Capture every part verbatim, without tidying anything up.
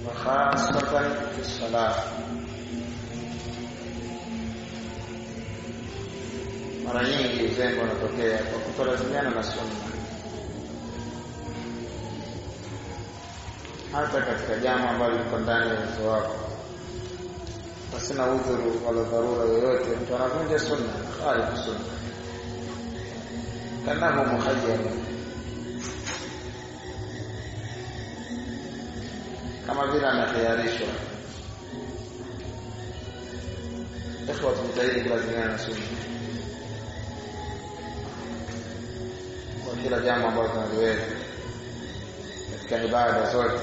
وخاصة في الصلاة. Mara nyingi uzembe unatokea kwa kutolazimiana na sunna, hata katika jambo ambalo liko ndani ya uwezo wako, pasina udhuru wala dharura yoyote. Mtu anavunja sunna, khalifu sunna, kanahu muhayyar, kama vile anatayarishwa. Ikhwa, tujitahidi kulazimiana na sunna kwa kila jambo ambalo tunaliweza katika ibada zote,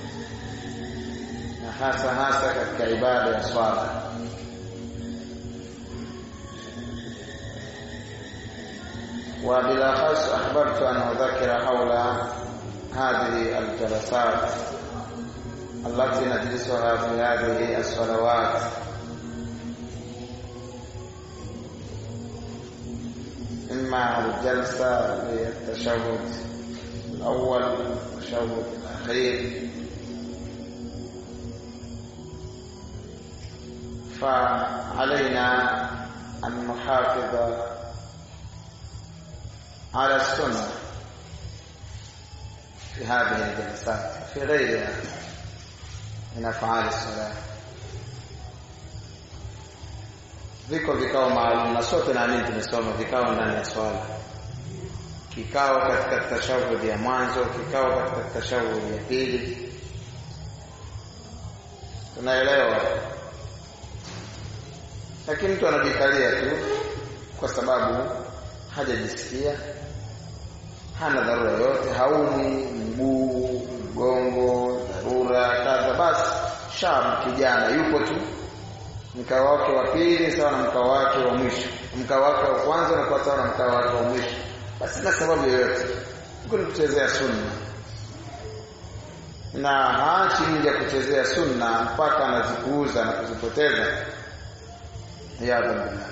na hasa hasa katika ibada ya swala. وبالأخص أحببت أن أذكر حول هذه الجلسات التي نجلسها في هذه الصلوات. إما الجلسة للتشهد الأول والتشهد الأخير، فعلينا أن نحافظ على السنة في هذه الجلسات في غيرها من أفعال الصلاة. Viko vikao maalum, na sote naamini tumesoma vikao ndani ya swala. Kikao katika tashahudi ya mwanzo, kikao katika tashahudi ya pili. Tunaelewa. Lakini mtu anajikalia tu kwa sababu hajajisikia, hana dharura yoyote, haumi mguu, mgongo, dharura kadha, basi shab kijana yupo tu, mkao wake wa pili sawa na mkao wake wa mwisho, mkao wake wa kwanza na kwa sawa na mkao wake wa mwisho, basi na sababu yoyote kuna kuchezea sunna, na haachi nje kuchezea sunna mpaka anazikuuza na kuzipoteza. Ya Alhamdulillah.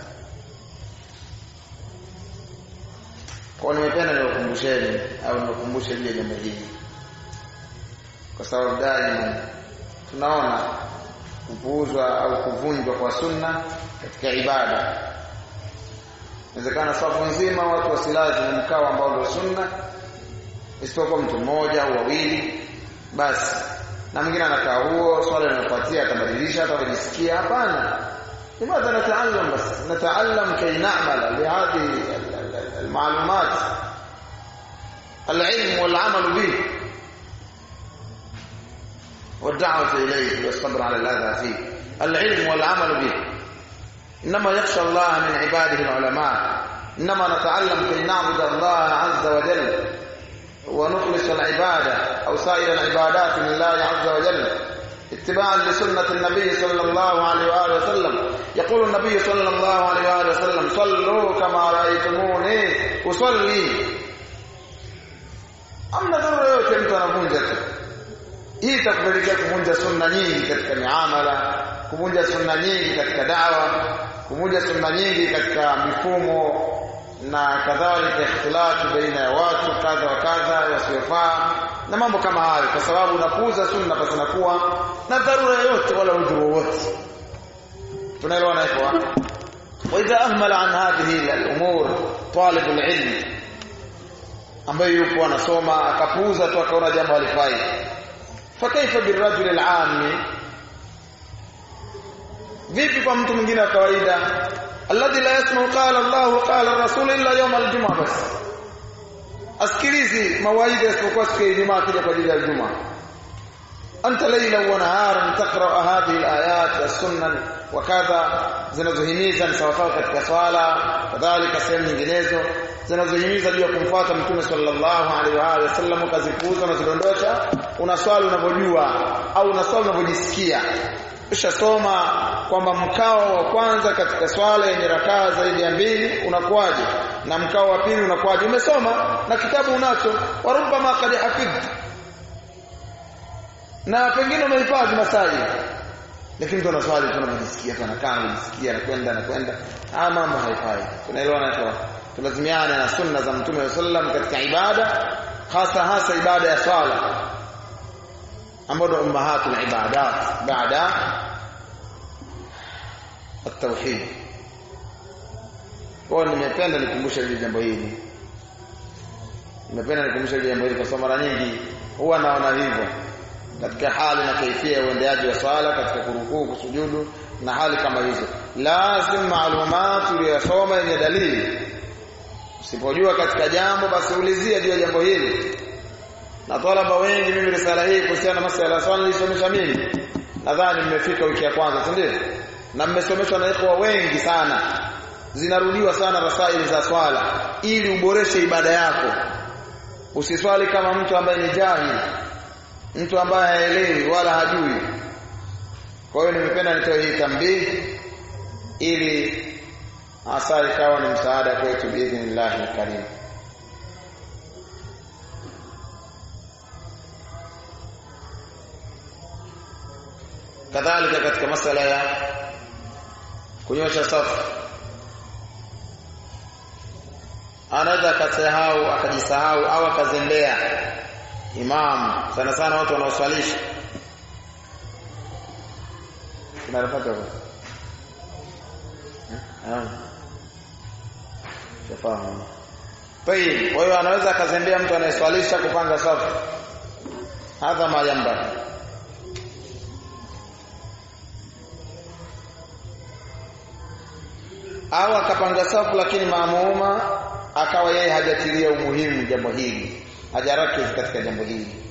Kwa nimependa niwakumbusheni au niwakumbushe juu ya jambo hili, kwa sababu daima tunaona kupuuzwa au kuvunjwa kwa sunna katika ibada. Inawezekana safu nzima watu wasilazi mkao ambao ndio sunna, isipokuwa mtu mmoja au wawili basi, na mwingine anakaa huo, swala linafuatia atabadilisha, hata kujisikia. Hapana, لماذا نتعلم؟ بس نتعلم كي نعمل بهذه المعلومات، العلم والعمل به والدعوة إليه والصبر على الأذى فيه. العلم والعمل به. إنما يخشى الله من عباده العلماء. إنما نتعلم كي نعبد الله عز وجل ونخلص العبادة أو سائر العبادات لله عز وجل اتباعا لسنة النبي صلى الله عليه وآله وسلم. يقول النبي صلى الله عليه وآله وسلم: صلوا كما رأيتموني أصلي. أما ضرورة yote mtu anavunja tu, hii itakupelekea kuvunja sunna nyingi katika miamala, kuvunja sunna nyingi katika da'wa, kuvunja sunna nyingi katika mifumo na kadhalika, ikhtilafu baina ya watu kadha wa kadha wasiofaa na mambo kama hayo, kwa sababu unapuuza sunna basi inakuwa na dharura yote wala udhuru wote. Tunaelewana hapo? Wa idha ahmala an hadhihi al-umur talib al-ilm ambaye yupo anasoma akapuuza tu akaona jambo halifai, fa kaifa birrajul al-aami, vipi kwa mtu mwingine wa kawaida alladhi la yasma'u qala Allah wa qala rasul illa yawm al-jum'ah, bas asikilizi mawaidha isipokuwa siku ya Ijumaa kija kwa ajili ya Ijumaa. Anta layla wa naharan taqra hadhihi al-ayat as-sunnah wa kadha, zinazohimiza sawasawa katika swala, kadhalika sehemu nyinginezo zinazohimiza juu ya kumfuata Mtume sallallahu alaihi wa alihi wasallam, ukazipuuza na zidondosha. Unaswali unavyojua au unaswali unavyojisikia. Ushasoma kwamba mkao wa kwanza katika swala yenye rakaa zaidi ya mbili unakuaje, na mkao wa pili unakuaje, umesoma na kitabu unacho, warubama qad hafidh, na pengine umehifadhi masali, lakini ndo naswali tunajisikia tunakaa tunajisikia na kwenda na kwenda, ah, mambo haifai. Tunaelewana hapo? Tulazimiane na sunna za Mtume sallallahu alaihi wasallam katika ibada, hasa hasa ibada ya swala. ambao ndio ummahatul ibadat baada at-tauhid. Kwa nimependa nikumbushe hili jambo hili. Nimependa nikumbushe hili jambo hili kwa sababu mara nyingi huwa naona hivyo katika hali na kaifia ya uendeaji wa swala, katika kurukuu, kusujudu na hali kama hizo. Lazima maalumat uliyosoma yenye dalili. Usipojua katika jambo basi ulizia juu ya jambo hili. Na talaba wengi mimi risala hii kuhusiana na masuala ya swala nilisomesha mimi. Nadhani mmefika wiki ya kwanza, si ndio? Na mmesomeshwa na ikhwa wengi sana. Zinarudiwa sana rasaili za swala ili uboreshe ibada yako. Usiswali kama mtu ambaye ni jahili, mtu ambaye haelewi wala hajui. Kwa hiyo nimependa nitoe hii tambii ili hasa ikawa ni msaada kwetu biidhnillah alkarim. Kadhalika katika masala ya kunyosha safu, anaweza akasahau akajisahau au akazembea imam, sana sana watu wanaoswalisha tunapata hapo eh shafahamu. Tayeb, kwa hiyo anaweza akazembea mtu anayeswalisha kupanga safu, hadha ma yamba. Au akapanga safu lakini maamuma akawa yeye hajatilia umuhimu jambo hili, hajarakiz katika jambo hili.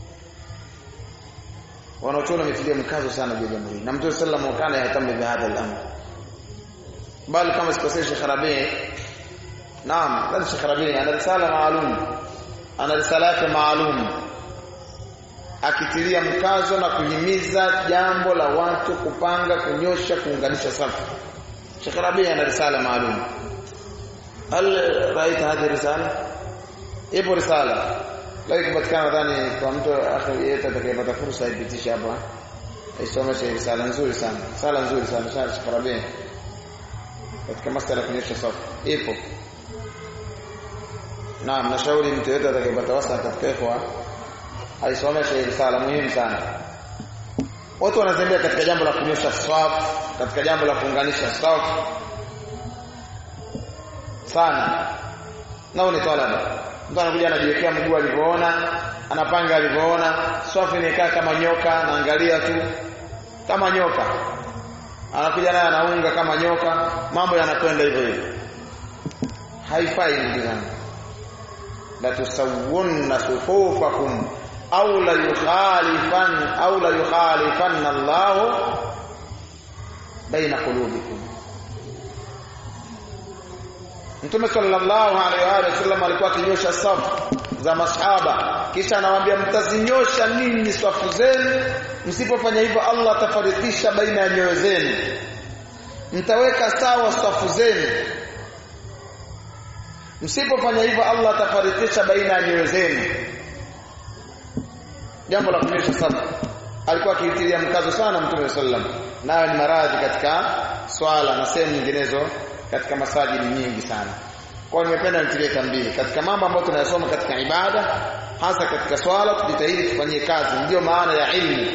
Wanaotuna metilia mkazo sana juu ya jambo hili. Na Mtume sallallahu alayhi wasallam kana yatambi bihadha al-amr. Bali kama sikosei Sheikh Rabi, naam, bali Sheikh Rabi ana risala maalum, ana risala yake maalum akitilia mkazo na kuhimiza jambo la watu kupanga, kunyosha, kuunganisha safu. Sheikh Rabi ana risala maalum. Hal raita hadhi risala? Ipo risala. Leo kipatikana nadhani kwa mtu yeyote atakayepata fursa ipitishe hapa. Aisomeshe risala nzuri sana. Risala nzuri sana Sheikh Rabi. Katika masuala ya kunyosha safu. Ipo. Naam, nashauri mtu yeyote atakayepata wasa katika ikhwa aisomeshe risala muhimu sana. Watu wanazembea katika jambo la kunyosha safu, katika jambo la kuunganisha safu sana. Nao ni talaba. Mtu anakuja anajiwekea mguu alivyoona, anapanga alivyoona, safu imekaa kama nyoka, anaangalia tu kama nyoka. Anakuja naye anaunga kama nyoka, mambo yanakwenda hivyo hivyo. Haifai ndugu zangu. La tusawwunna sufufakum au la yukhalifan au la yukhalifan Allah baina qulubikum. Mtume sallallahu alaihi wa sallam alikuwa akinyosha safu za masahaba, kisha anawaambia mtazinyosha nini safu zenu, msipofanya hivyo Allah atafarikisha baina ya nyoyo zenu. Mtaweka sawa safu zenu, msipofanya hivyo Allah atafarikisha baina ya nyoyo zenu. Jambo la kunyosha safu alikuwa akitilia mkazo sana Mtume sallallahu alaihi wasallam, nayo ni maradhi katika swala na sehemu nyinginezo katika masajidi nyingi sana. Kwa nimependa nitilie tambii katika mambo ambayo tunayasoma katika ibada, hasa katika swala, tujitahidi tufanyie kazi, ndio maana ya ilmu.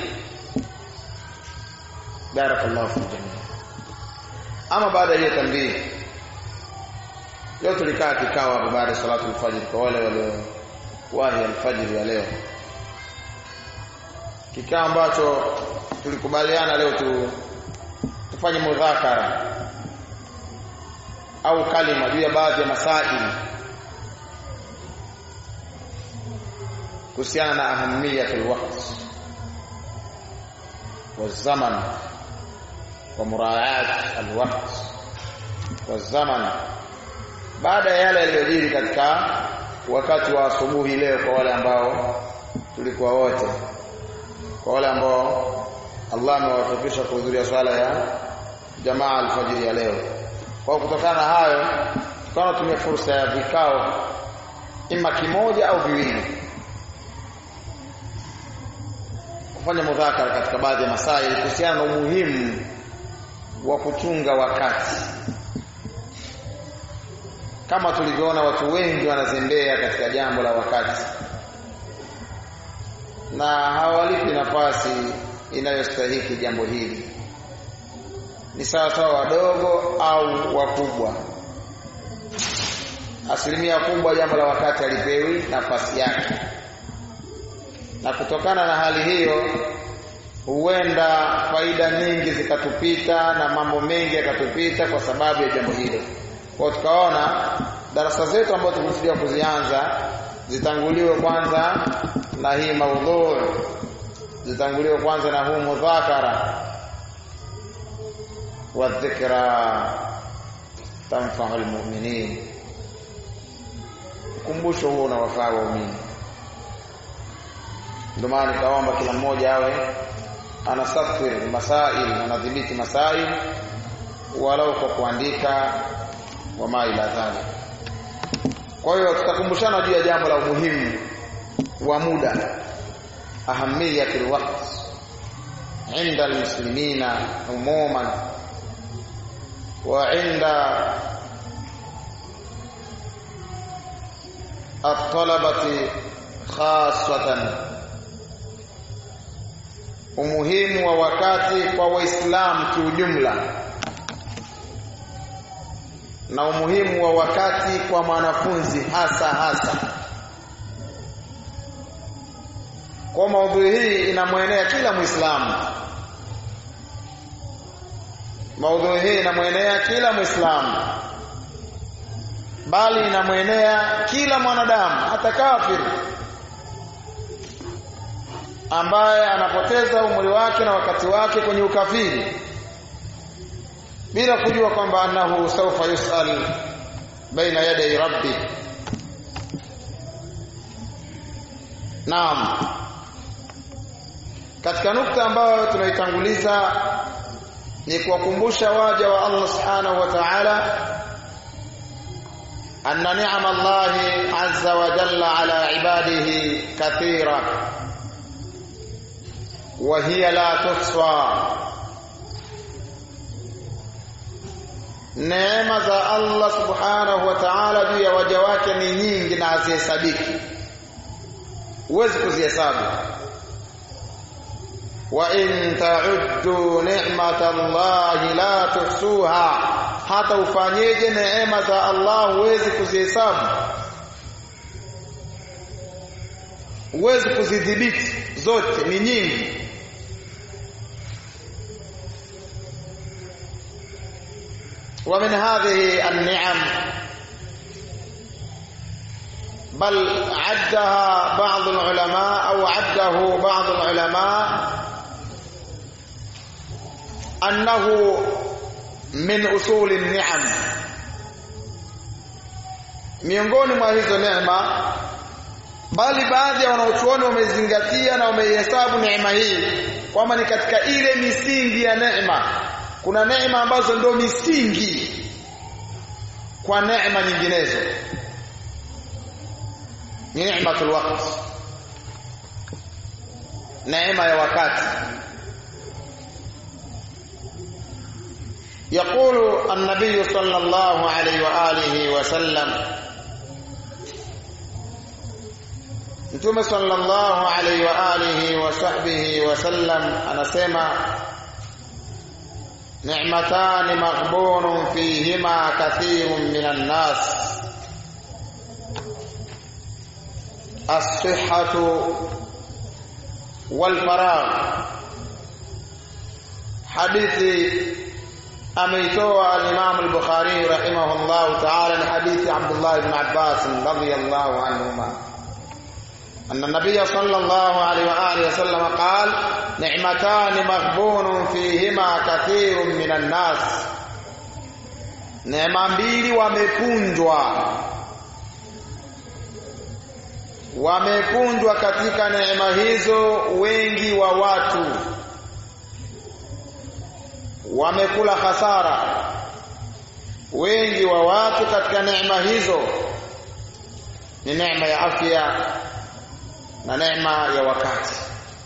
Barakallahu fi jamii. Ama baada ya tambii, leo tulikaa kikao hapo baada ya salatu al-fajr kwa wale walio wahi al-fajr ya leo. Kikao ambacho tulikubaliana leo tu tufanye mudhakara au kalima juu ya baadhi ya masaili kuhusiana na ahamiyatul waqt wa zaman wa muraayat alwaqt wa zaman, baada ya yale yaliyojiri katika wakati wa asubuhi leo, kwa wale ambao tulikuwa wote, kwa wale ambao Allah amewafikisha kuhudhuria swala ya jamaa alfajiri ya leo. Kwa kutokana na hayo, tukawa tumia fursa ya vikao ima kimoja au viwili kufanya mudhakara katika baadhi ya masaili kuhusiana na umuhimu wa kuchunga wakati. Kama tulivyoona watu wengi wanazembea katika jambo la wakati, na hawalipi nafasi inayostahili jambo hili. Ni sawa sawa wadogo au wakubwa. Asilimia kubwa jambo la wakati alipewi nafasi yake, na kutokana na hali hiyo huenda faida nyingi zikatupita na mambo mengi yakatupita kwa sababu ya jambo hilo. Kwa tukaona darasa zetu ambazo tumekusudia kuzianza zitanguliwe kwanza na hii maudhui, zitanguliwe kwanza na huu mudhakara wa dhikra tanfa'u almu'minin. Kumbusho huo unawafaa waumini. Ndio maana nikaomba kila mmoja awe anasafiri masail, anadhibiti masail walau kwa kuandika wa ma ila dhalik. Kwa hiyo tutakumbushana juu ya jambo la umuhimu wa muda, ahamiyatul waqt inda almuslimina umuman wa inda at-talabati khassatan. Umuhimu wa wakati kwa Waislamu kiujumla na umuhimu wa wakati kwa mwanafunzi hasa hasa. Kwa maudhui hii inamwenea kila Muislamu. Maudhui hii inamwenea kila Muislamu, bali inamwenea kila mwanadamu, hata kafiri ambaye anapoteza umri wake na wakati wake kwenye ukafiri bila kujua kwamba annahu sawfa yus'al baina yaday rabbi. Naam, katika nukta ambayo tunaitanguliza ni kuwakumbusha waja wa Allah subhanahu wa ta'ala anna ni'ama Allah azza wa jalla ala ibadihi kathira wa hiya la tuhsa. Neema za Allah subhanahu wa ta'ala juu ya waja wake ni nyingi na hazihesabiki, huwezi kuzihesabu. Wa in ta'uddu ni'matallahi la tuhsuha, hata ufanyeje neema za Allah huwezi kuzihesabu, huwezi kuzidhibiti, zote ni nyingi. ومن هذه النعم بل عدها بعض العلماء أو عده بعض العلماء أنه من أصول النعم. miongoni mwa hizo neema, bali baadhi ya wanaochuoni wamezingatia na wamehesabu neema hii kwamba ni katika ile misingi ya neema. Kuna neema ambazo ndio misingi kwa neema nyinginezo. Ni neematul waqt, neema ya wakati. يقول النبي صلى الله عليه وآله وسلم Mtume sallallahu alayhi wa alihi wa sahbihi wa sallam anasema ni'matan maghbunun fihima kathirun minan nas as-sihhatu wal faragh. Hadithi ameitoa al-Imam al-Bukhari rahimahullah ta'ala ni hadithi Abdullah ibn Abbas radhiyallahu anhuma أن النبي صلى الله عليه وآله وسلم قال نعمتان مغبون فيهما كثير من الناس. neema mbili wamepunjwa wamepunjwa katika neema hizo wengi wa watu, wamekula hasara wengi wa watu katika neema hizo. Ni neema ya afya na neema ya wakati.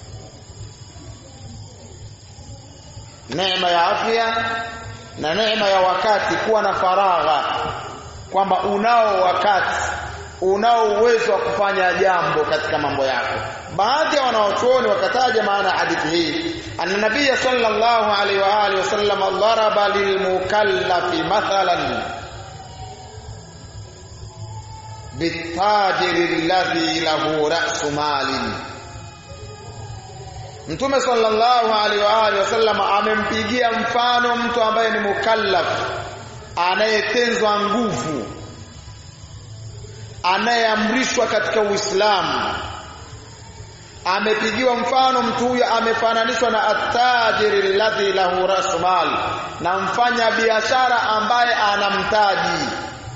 Neema ya afya na neema ya wakati, kuwa na faragha, kwamba unao wakati unao uwezo wa kufanya jambo katika mambo yako. Baadhi ya wanaochuoni wakataja maana hadithi hii, anna nabiy sallallahu alaihi wa alihi wasallam daraba lilmukallafi mathalan bitajiri alladhi lahu ra'su malin. Mtume sallallahu alaihi wa alihi wasallam amempigia mfano mtu ambaye ni mukallaf, anayetenzwa nguvu, anayeamrishwa katika Uislamu. Amepigiwa mfano mtu huyo amefananishwa na at-tajiri alladhi lahu ra'su mal, na mfanya biashara ambaye ana mtaji.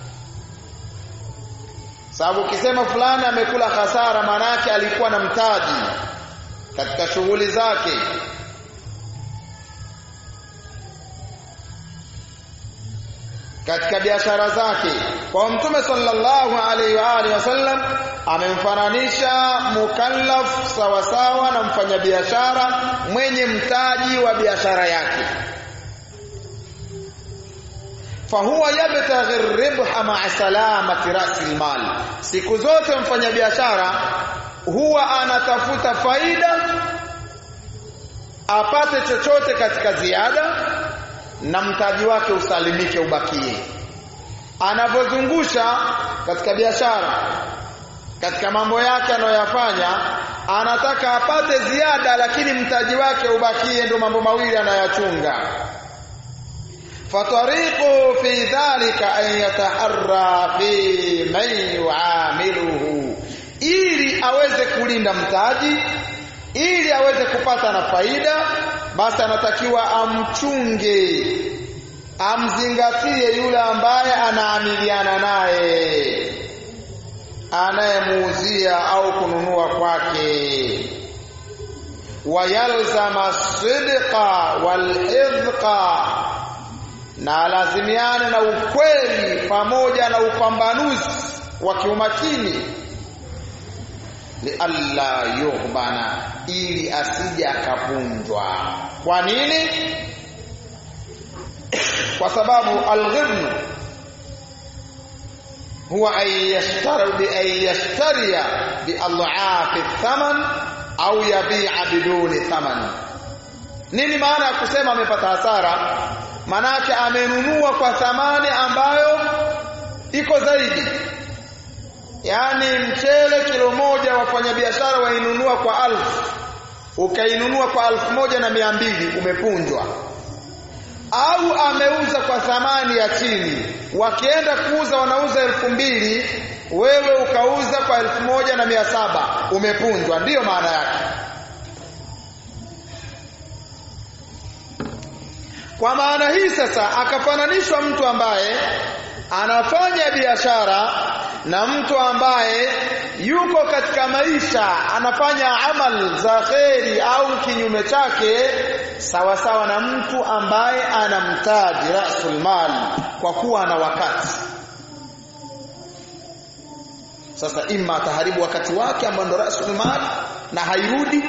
Sababu ukisema fulani amekula hasara, maana yake alikuwa na mtaji katika shughuli zake. Katika biashara zake. Kwa Mtume sallallahu alaihi wa alihi wasallam amemfananisha mukallaf sawa sawa na mfanyabiashara mwenye mtaji wa biashara yake. Fahuwa yabtaghi ar-ribha ma'a salamati ra'sil mal. Siku zote mfanyabiashara huwa anatafuta faida, apate chochote katika ziada na mtaji wake usalimike, ubakie. Anapozungusha katika biashara, katika mambo yake anayoyafanya, anataka apate ziada lakini mtaji wake ubakie. Ndio mambo mawili anayachunga. fatariqu fi dhalika an yataharra fi man yuamiluhu, ili aweze kulinda mtaji, ili aweze kupata na faida, basi anatakiwa amchunge, amzingatie yule ambaye anaamiliana naye, anayemuuzia au kununua kwake. wayalzama sidqa walhidqa, na lazimiane na ukweli pamoja na upambanuzi wa kiumakini. li alla yughbana, ili asije akavunjwa. Kwa nini? Kwa sababu al-ghibn huwa ay yashtari bi ay yashtariya bi adhafi thaman au yabi'a biduni thaman. Nini maana ya kusema amepata hasara? Maana yake amenunua kwa thamani ambayo iko zaidi. Yaani mchele kilo moja wafanyabiashara wainunua kwa alfu, ukainunua kwa alfu moja na mia mbili, umepunjwa. Au ameuza kwa thamani ya chini, wakienda kuuza wanauza elfu mbili, wewe ukauza kwa elfu moja na mia saba, umepunjwa. Ndiyo maana yake. Kwa maana hii sasa akafananishwa mtu ambaye anafanya biashara na mtu ambaye yuko katika maisha anafanya amal za kheri au kinyume chake, sawa sawa na mtu ambaye anamtaji rasul mal, kwa kuwa ana wakati. Sasa ima ataharibu wakati wake ambao ndo rasul mal na hairudi,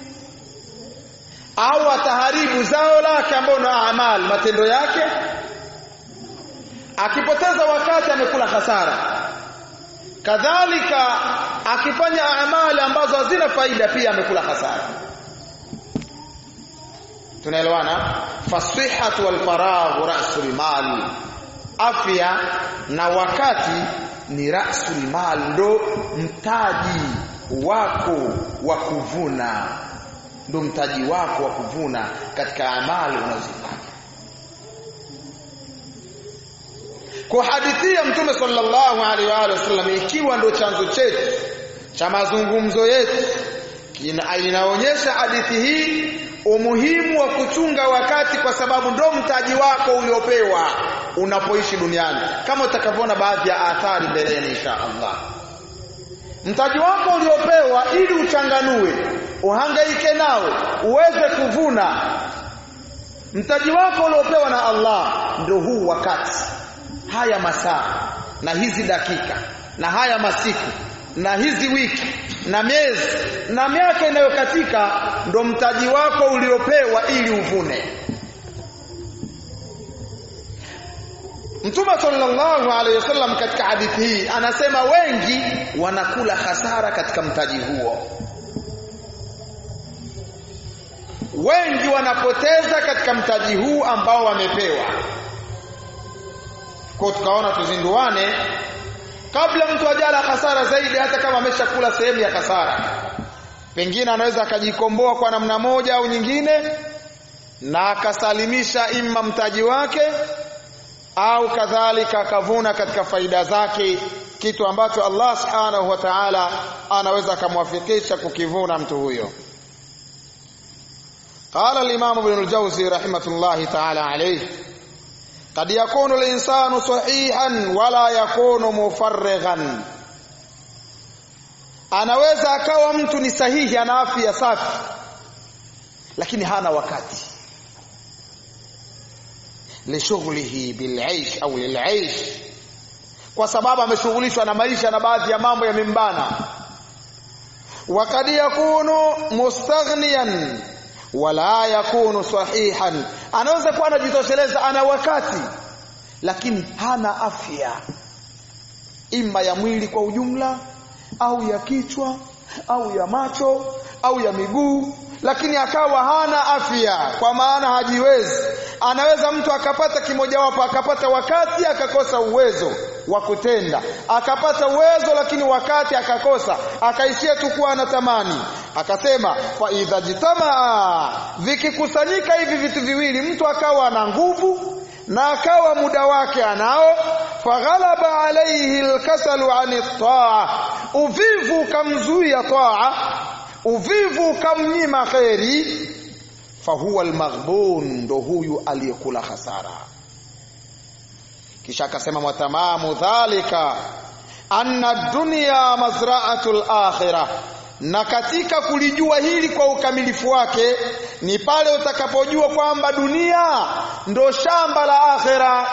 au ataharibu zao lake ambao ndo amal, matendo yake. Akipoteza wakati amekula hasara. Kadhalika akifanya amali ambazo hazina faida pia amekula hasara. Tunaelewana? Fasihhatu wal faragh ra'sul mal. Afya na wakati ni ra'sul mal, ndo mtaji wako wa kuvuna, ndo mtaji wako wa kuvuna katika amali unazofanya. Kwa hadithi ya Mtume sallallahu alaihi wa alihi wasallam, ikiwa ndo chanzo chetu cha mazungumzo yetu, inaonyesha hadithi hii umuhimu wa kuchunga wakati, kwa sababu ndo mtaji wako uliopewa unapoishi duniani, kama utakavyoona baadhi ya athari mbeleni insha Allah. Mtaji wako uliopewa ili uchanganue, uhangaike nao, uweze kuvuna. Mtaji wako uliopewa na Allah ndio huu wakati, haya masaa na hizi dakika na haya masiku na hizi wiki na miezi na miaka inayokatika, ndo mtaji wako uliopewa ili uvune. Mtume sallallahu alayhi wasallam katika hadithi hii anasema wengi wanakula hasara katika mtaji huo, wengi wanapoteza katika mtaji huu ambao wamepewa. Kwa tukaona tuzinduane kabla mtu ajala hasara zaidi, hata kama ameshakula sehemu ya hasara, pengine anaweza akajikomboa kwa namna moja au nyingine na akasalimisha imma mtaji wake au kadhalika akavuna katika faida zake, kitu ambacho Allah subhanahu wa ta'ala anaweza kumwafikisha kukivuna mtu huyo. Qala al-Imam Ibn al-Jawzi rahimahullah ta'ala alayhi, qad yakunu al-insanu sahihan wala yakunu mufarrighan. Anaweza akawa mtu ni sahihi, ana afya safi, lakini hana wakati lishughlihi bil'aish au lil'aish, kwa sababu ameshughulishwa na maisha na baadhi ya mambo yamembana. Wa kad yakunu mustaghniyan wala yakunu sahihan, anaweza kuwa anajitosheleza, ana wakati lakini hana afya, imma ya mwili kwa ujumla au ya kichwa au ya macho au ya miguu, lakini akawa hana afya, kwa maana hajiwezi. Anaweza mtu akapata kimoja wapo, akapata wakati akakosa uwezo wa kutenda, akapata uwezo lakini wakati akakosa, akaishia tu kuwa anatamani. Akasema fa idha jitamaa, vikikusanyika hivi vitu viwili, mtu akawa ana nguvu na akawa muda wake anao, faghalaba alayhi alkasalu ani taa, uvivu kamzuia taa, uvivu kamnyima khairi, fahuwa almaghbun, ndo huyu aliyekula hasara. Kisha akasema watamamu dhalika anna dunya mazra'atul akhirah, na katika kulijua hili kwa ukamilifu wake ni pale utakapojua kwamba dunia ndo shamba la akhira,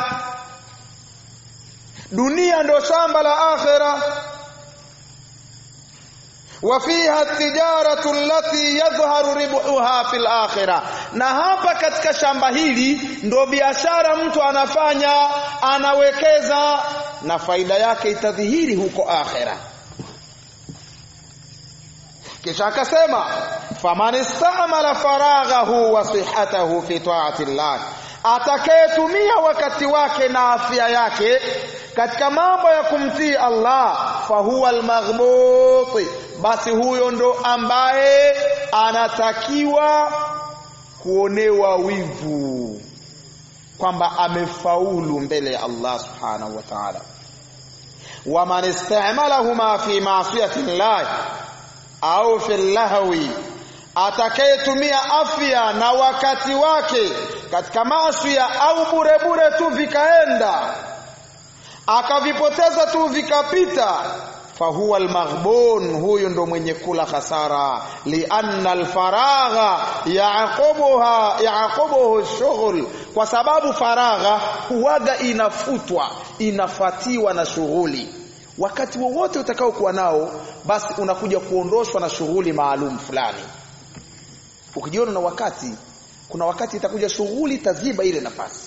dunia ndo shamba la akhira. wa fiha tijaratu allati yadhharu ribuha fil akhirah, na hapa katika shamba hili ndo biashara mtu anafanya, anawekeza na faida yake itadhihiri huko akhira. Kisha akasema faman istamala faraghahu wa sihhatahu fi ta'ati Allah, atakayetumia wakati wake na afya yake katika mambo ya kumtii Allah, fahuwa almaghbut, basi huyo ndo ambaye anatakiwa kuonewa wivu kwamba amefaulu mbele ya Allah subhanahu wa ta'ala. wa man istamalahuma fi ma'siyati Allah au fil lahwi, atakayetumia afya na wakati wake katika maasi au bure bure tu vikaenda, akavipoteza tu vikapita, fahuwa almaghbun, huyo ndo mwenye kula hasara. Lianna alfaragha yaqubuha yaqubuhu shughul, kwa sababu faragha huwaga inafutwa, inafatiwa na shughuli. Wakati wowote utakao kuwa nao, basi unakuja kuondoshwa na shughuli maalum fulani. Ukijiona na wakati, kuna wakati itakuja shughuli taziba ile nafasi.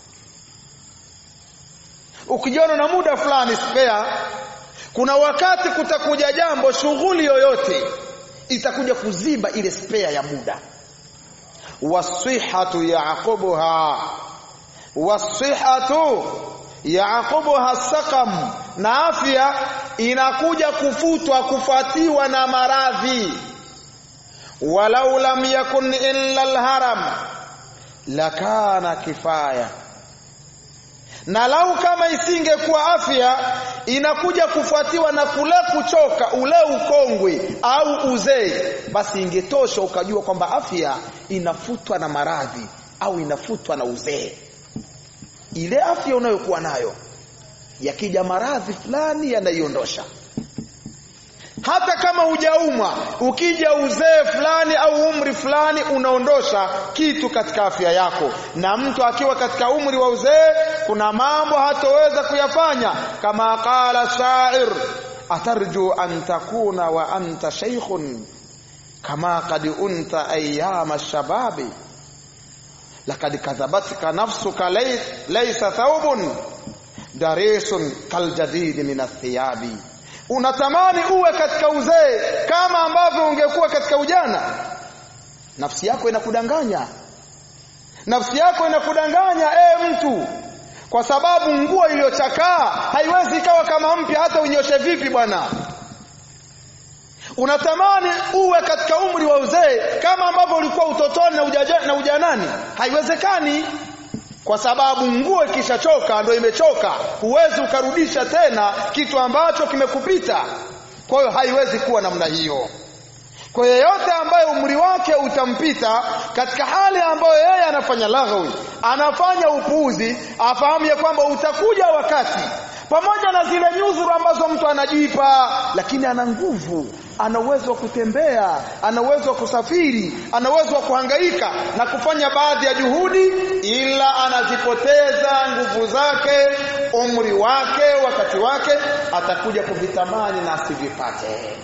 Ukijiona na muda fulani spare, kuna wakati kutakuja jambo, shughuli yoyote itakuja kuziba ile spare ya muda. wasihhatu yaqubuha wasihhatu yaqubuha saqam, na afya inakuja kufutwa, kufuatiwa na maradhi. walau lam yakun illa alharam lakana kifaya, na lau kama isingekuwa afya inakuja kufuatiwa na kule kuchoka, ule ukongwe au uzee, basi ingetosha ukajua kwamba afya inafutwa na maradhi au inafutwa na uzee. Ile afya unayokuwa nayo, yakija maradhi fulani yanaiondosha. Hata kama hujaumwa, ukija uzee fulani au umri fulani unaondosha kitu katika afya yako. Na mtu akiwa katika umri wa uzee, kuna mambo hatoweza kuyafanya, kama qala shair, atarju an takuna wa anta shaykhun kama qad unta ayyama ash-shababi, laqad kadhabatka nafsuka laysa thawbun darisun kaljadid min athiyabi, unatamani uwe katika uzee kama ambavyo ungekuwa katika ujana. Nafsi yako inakudanganya, nafsi yako inakudanganya e mtu, kwa sababu nguo iliyochakaa haiwezi ikawa kama mpya hata unyoshe vipi bwana. Unatamani uwe katika umri wa uzee kama ambavyo ulikuwa utotoni na ujana, na ujanani. Haiwezekani, kwa sababu nguo ikishachoka ndio imechoka, huwezi ukarudisha tena kitu ambacho kimekupita. Kwa hiyo haiwezi kuwa namna hiyo. Kwa yeyote ambaye umri wake utampita katika hali ambayo yeye anafanya laghawi, anafanya upuuzi, afahamu ya kwamba utakuja wakati, pamoja na zile nyuzuru ambazo mtu anajipa, lakini ana nguvu, ana uwezo wa kutembea, ana uwezo wa kusafiri, ana uwezo wa kuhangaika na kufanya baadhi ya juhudi, ila anazipoteza nguvu zake, umri wake, wakati wake, atakuja kuvitamani na asivipate.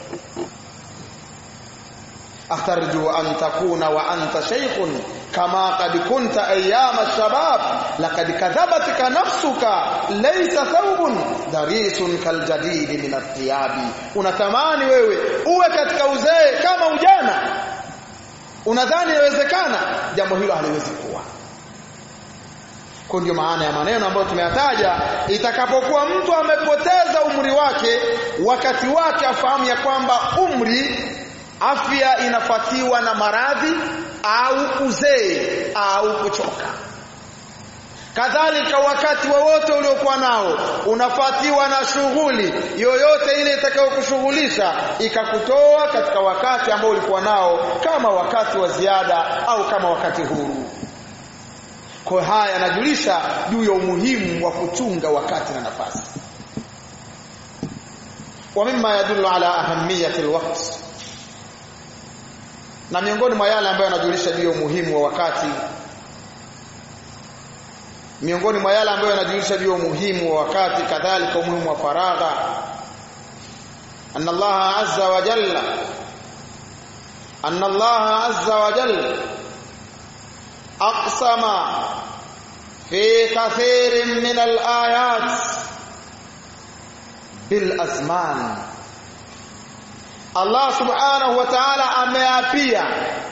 أترجو أن تكون وأنت شيخ كما قد كنت أيام الشباب لقد كذبتك نفسك ليس ثوب دريس كالجديد من الثياب. unatamani wewe uwe katika uzee kama ujana, unadhani inawezekana? Jambo hilo haliwezi kuwa. Kwa ndio maana ya maneno ambayo tumeyataja, itakapokuwa mtu amepoteza umri wake, wakati wake, afahamu ya kwamba umri, afya inafatiwa na maradhi au uzee au kuchoka. Kadhalika wakati wowote uliokuwa nao unafatiwa na shughuli yoyote ile itakayokushughulisha ikakutoa katika wakati ambao ulikuwa nao, kama wakati wa ziada au kama wakati huru. Kwa haya yanajulisha juu ya umuhimu wa kuchunga wakati na nafasi. Wa mimma yadullu ala ahamiyati alwaqt, na miongoni mwa yale ambayo yanajulisha juu ya umuhimu wa wakati, miongoni mwa yale ambayo yanajulisha juu ya umuhimu wa wakati, kadhalika umuhimu wa faragha, anna Allah azza wa jalla anna Allah azza wa jalla aqsama fi kathirin min al-ayat bil azman. Allah subhanahu wa ta'ala ameapia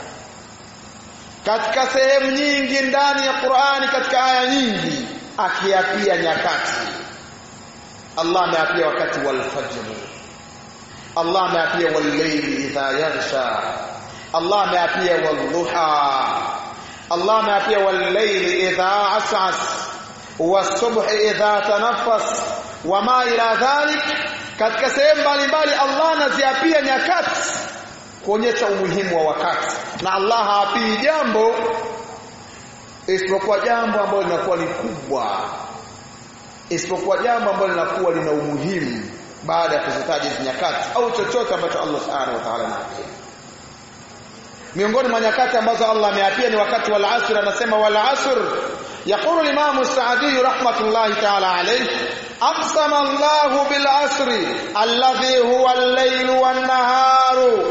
katika sehemu nyingi ndani ya Qur'ani, katika aya nyingi, akiapia nyakati. Allah ameapia wakati wal fajr, Allah ameapia wal layli idha yaghsha, Allah ameapia wal duha, Allah ameapia wal layli idha as'as was subhi idha tanaffas wama ila dhalik. Katika sehemu mbalimbali Allah anaziapia nyakati kuonyesha umuhimu wa wakati, na Allah haapii jambo isipokuwa jambo ambalo linakuwa ni kubwa, isipokuwa jambo ambalo linakuwa lina umuhimu baada ya kuzitaja hizo nyakati au chochote ambacho Allah subhanahu wa ta'ala anaapia. Miongoni mwa nyakati ambazo Allah ameapia ni wakati wal asr. Anasema wal asr, يقول الإمام السعدي رحمة الله تعالى عليه: أقسم الله بالعصر الذي هو الليل والنهار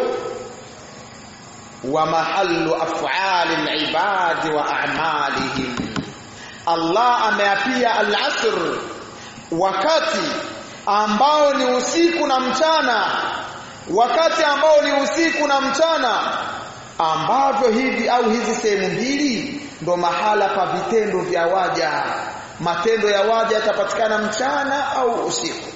ومحل أفعال العباد وأعمالهم. Allah ameapia al-asr, wakati ambao ni usiku na mchana, wakati ambao ni usiku na mchana, ambavyo hivi au hizi sehemu mbili ndo mahala pa vitendo vya waja. Matendo ya waja yatapatikana mchana au usiku,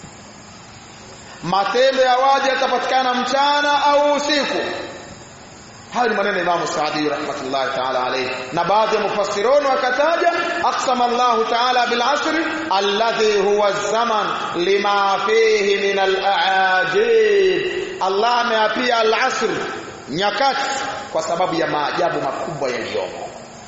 matendo ya waja yatapatikana mchana au usiku. Hayo ni maneno ya Imam Saadi rahmatullahi ta'ala alayhi, na baadhi ya mufassirun wakataja aqsama Allah ta'ala bil asr alladhi huwa az-zaman lima fihi min al-a'ajib. Allah ameapia al-asr, nyakati, kwa sababu ya maajabu makubwa yaliyomo.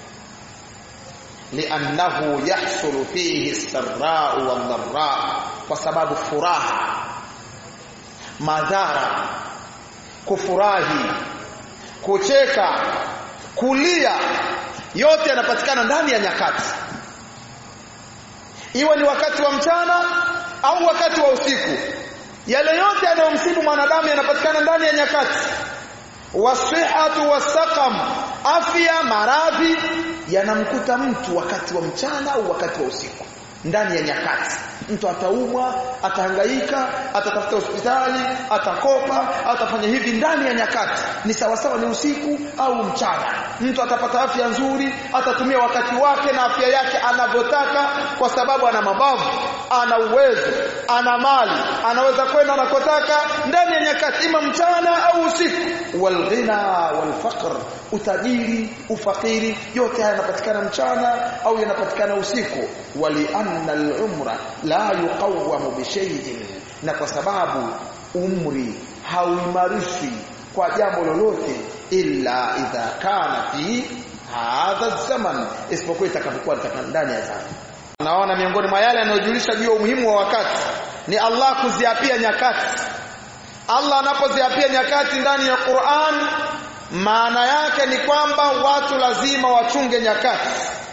Li'annahu yahsulu fihi as-sarra'u wal-dharra, kwa sababu furaha, madhara, kufurahi, kucheka, kulia, yote yanapatikana ndani ya nyakati, iwe ni wakati wa mchana au wakati wa usiku. Yale yote yanayomsibu mwanadamu yanapatikana ndani ya nyakati. Wasihatu wasaqam, afya, maradhi yanamkuta mtu wakati wa mchana au wakati wa usiku. ndani ya nyakati. Mtu ataumwa, atahangaika, atatafuta hospitali, atakopa, atafanya hivi ndani ya nyakati. Ni sawa sawa ni usiku au mchana. Mtu atapata afya nzuri, atatumia wakati wake na afya yake anavyotaka kwa sababu ana mabavu, ana uwezo, ana mali, anaweza kwenda anakotaka ndani ya nyakati, ima mchana au usiku. Walghina walfaqr, utajiri, ufakiri, yote haya yanapatikana mchana au yanapatikana usiku. Wali anna al-umra la yuqawwamu bi shay'in, na kwa sababu umri hauimarishi kwa jambo lolote illa idha kana fi hadha zaman, isipokuwa itakapokuwa ndani ya zama. Naona miongoni mwa yale yanayojulisha juu ya umuhimu wa wakati ni Allah kuziapia nyakati. Allah anapoziapia nyakati ndani ya Qur'an, maana yake ni kwamba watu lazima wachunge nyakati.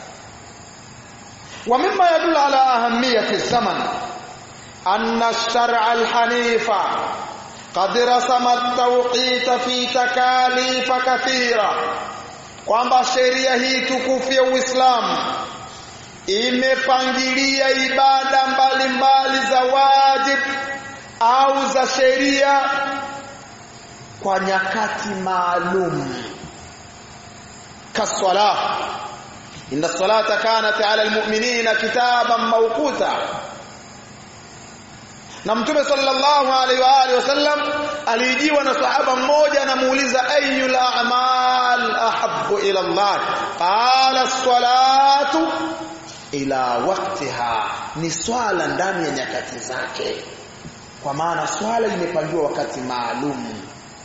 Wa mimma yadullu ala ahamiyati zaman anna ash-shar'a al-hanifa qad rasama at-tawqit fi takalif kathira, kwamba sheria hii tukufu ya Uislamu imepangilia ibada mbalimbali za wajib au za sheria kwa nyakati maalum. Kaswala, inna salata kanat ala almu'minina kitaban mawquta. Na Mtume sallallahu alaihi wa alihi wasallam alijiwa na sahaba mmoja, anamuuliza ayyul a'mal ahabbu ila Allah, qala as-salatu ila waqtiha, ni swala ndani ya nyakati zake, kwa maana swala imepangiwa wakati maalum.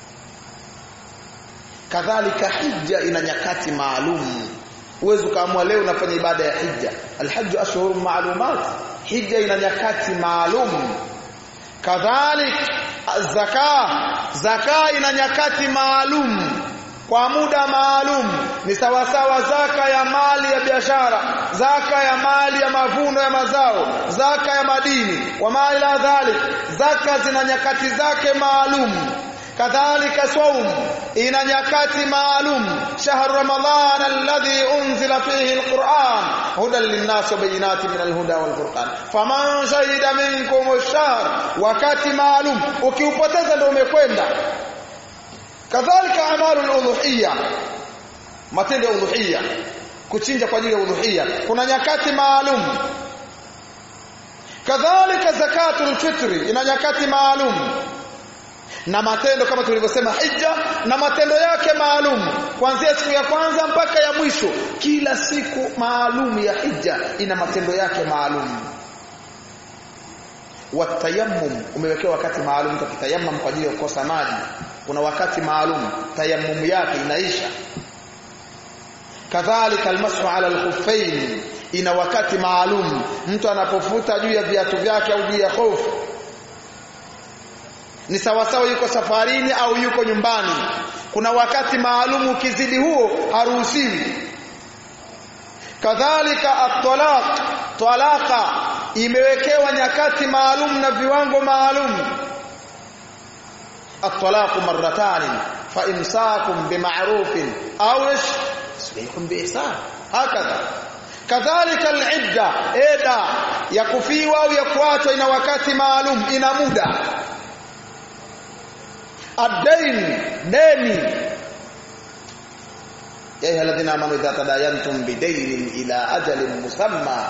Kadhalika hija ina nyakati maalum. Uwezo kaamua leo unafanya ibada ya hija, alhajj ashhur ma'lumat, hija ina nyakati maalum. Kadhalika zaka, zaka ina nyakati maalum kwa muda maalum. Ni sawa sawa zaka ya mali ya biashara, zaka ya mali ya mavuno ya mazao, zaka ya madini wa mali la dhalik. Zaka zina nyakati zake maalum. Kadhalika saum ina nyakati maalum. Shahr Ramadhan alladhi unzila fihi alquran hudan linnas wa bayinatin min alhuda walfurqan faman shahida minkum ash-shahr, wakati maalum. Ukiupoteza ndio umekwenda. Kadhalika amalul udhuhiyya, matendo ya udhuhiyya, kuchinja kwa ajili ya udhuhiyya, kuna nyakati maalum. Kadhalika zakatul fitri ina nyakati maalum. Na matendo kama tulivyosema hija na matendo yake maalum, kuanzia siku ya kwanza mpaka ya mwisho. Kila siku maalum ya hija ina matendo yake maalum. Watayammum umewekewa wakati maalum. Mtakitayammum kwa ajili ya kukosa maji, kuna wakati maalum, tayammum yake inaisha. Kadhalika almashu ala alkhuffain ina wakati maalum. Mtu anapofuta juu ya viatu vyake au juu ya hofu, ni sawa sawa yuko safarini au yuko nyumbani, kuna wakati maalum, ukizidi huo haruhusiwi. Kadhalika at-talaq, talaqa imewekewa nyakati maalum na viwango maalum. At-talaq marratan fa imsakum bima'rufin aw tasrihun biihsan, hakadha. Kadhalika al-idda, eda ya kufiwa au ya kuachwa ina wakati maalum, ina muda. Ad-dain, deni, ya ayyuhalladhina amanu idha tadayantum bidaynin ila ajalin musamma,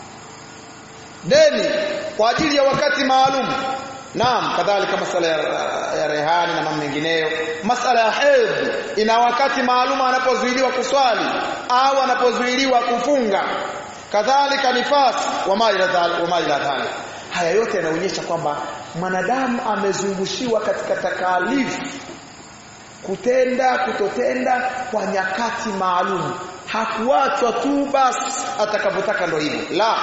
deni kwa ajili ya wakati maalum. Naam, kadhalika masala ya, ya rehani na mambo mengineyo. Masala ya hedhi ina wakati maalum, anapozuiliwa kuswali au anapozuiliwa kufunga. Kadhalika nifas wa ma ila dhalik wa ma ila dhalik. Haya yote yanaonyesha kwamba mwanadamu amezungushiwa katika takalifu, kutenda kutotenda kwa nyakati maalum. Hakuachwa tu basi atakapotaka ndio hivyo, la.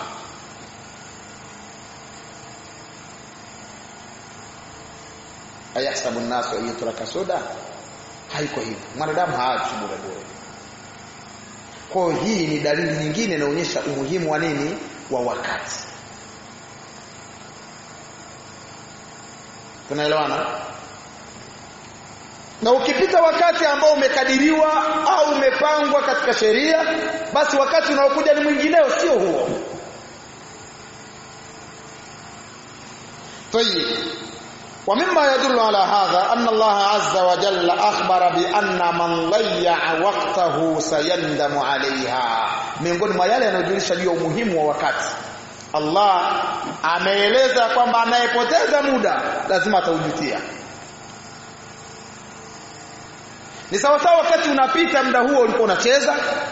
Ayahsabu an-nasu yutraka suda, haiko hivyo. Mwanadamu haachi bure bure. Kwa hii ni dalili nyingine inaonyesha umuhimu wa nini, wa wakati. Tunaelewana? Na ukipita wakati ambao umekadiriwa au umepangwa katika sheria, basi wakati unaokuja ni mwingineo, sio huo. طيب ومما يدل على هذا أن الله عز وجل أخبر بأن من ضيع وقته سيندم عليها. miongoni mwa yale yanayojulisha juu ya umuhimu wa wakati, Allah ameeleza kwamba anayepoteza muda lazima ataujutia. Ni sawa sawa wakati unapita muda huo ulikuwa unacheza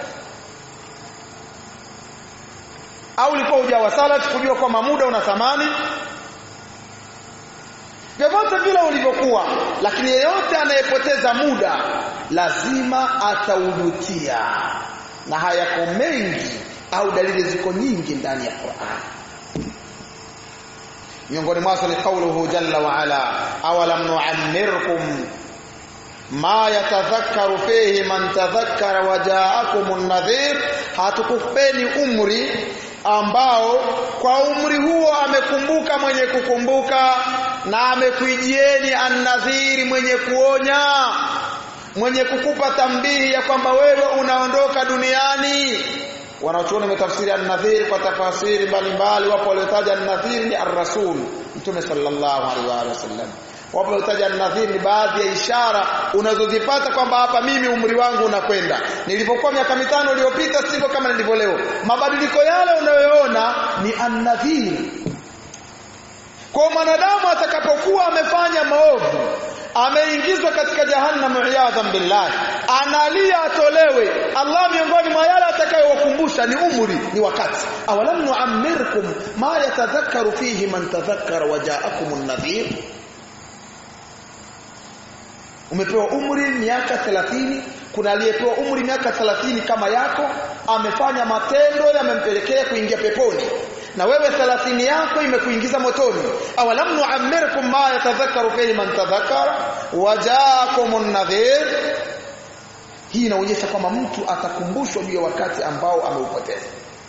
au ulikuwa hujawasala kujua kwamba muda una thamani, vyovyote vile ulivyokuwa, lakini yeyote anayepoteza muda lazima ataujutia. Na hayako mengi au dalili ziko nyingi ndani ya Qur'an. Miongoni mwazo ni kauluhu jalla wa ala, awalam nu'ammirkum ma yatadhakkaru fihi man tadhakkara wa ja'akumun nadhir, hatukupeni umri ambao kwa umri huo amekumbuka mwenye kukumbuka na amekuijieni an-nadhiri mwenye kuonya, mwenye kukupa tambihi ya kwamba wewe unaondoka duniani. Wanachuoni wametafsiri an-nadhir kwa tafasiri mbalimbali. Wapo waliotaja an-nadhir ni ar-rasul Mtume sallallahu alaihi wasallam. Wapo waliotaja an-nadhir ni baadhi ya ishara unazozipata kwamba hapa mimi umri wangu unakwenda. Nilipokuwa miaka mitano iliyopita siko kama nilivyo leo. Mabadiliko yale unayoona ni an-nadhir. Kwa mwanadamu atakapokuwa amefanya maovu, ameingizwa katika jahannam iyadhan billah, analia atolewe, Allah miongoni mwa yale atakayowakumbusha ni umri, ni wakati. Awalam nu'ammirkum ma yatadhakkaru fihi man tadhakkara wa ja'akumun nadhir. Umepewa umri miaka thelathini, kuna aliyepewa umri miaka thelathini kama yako, amefanya matendo yamempelekea kuingia peponi, na wewe thelathini yako imekuingiza motoni. Awalam nu'ammirkum ma yatadhakkaru fihi man tadhakkara wa ja'akumun nadhir. Hii inaonyesha kwamba mtu atakumbushwa juu ya wakati ambao ameupoteza.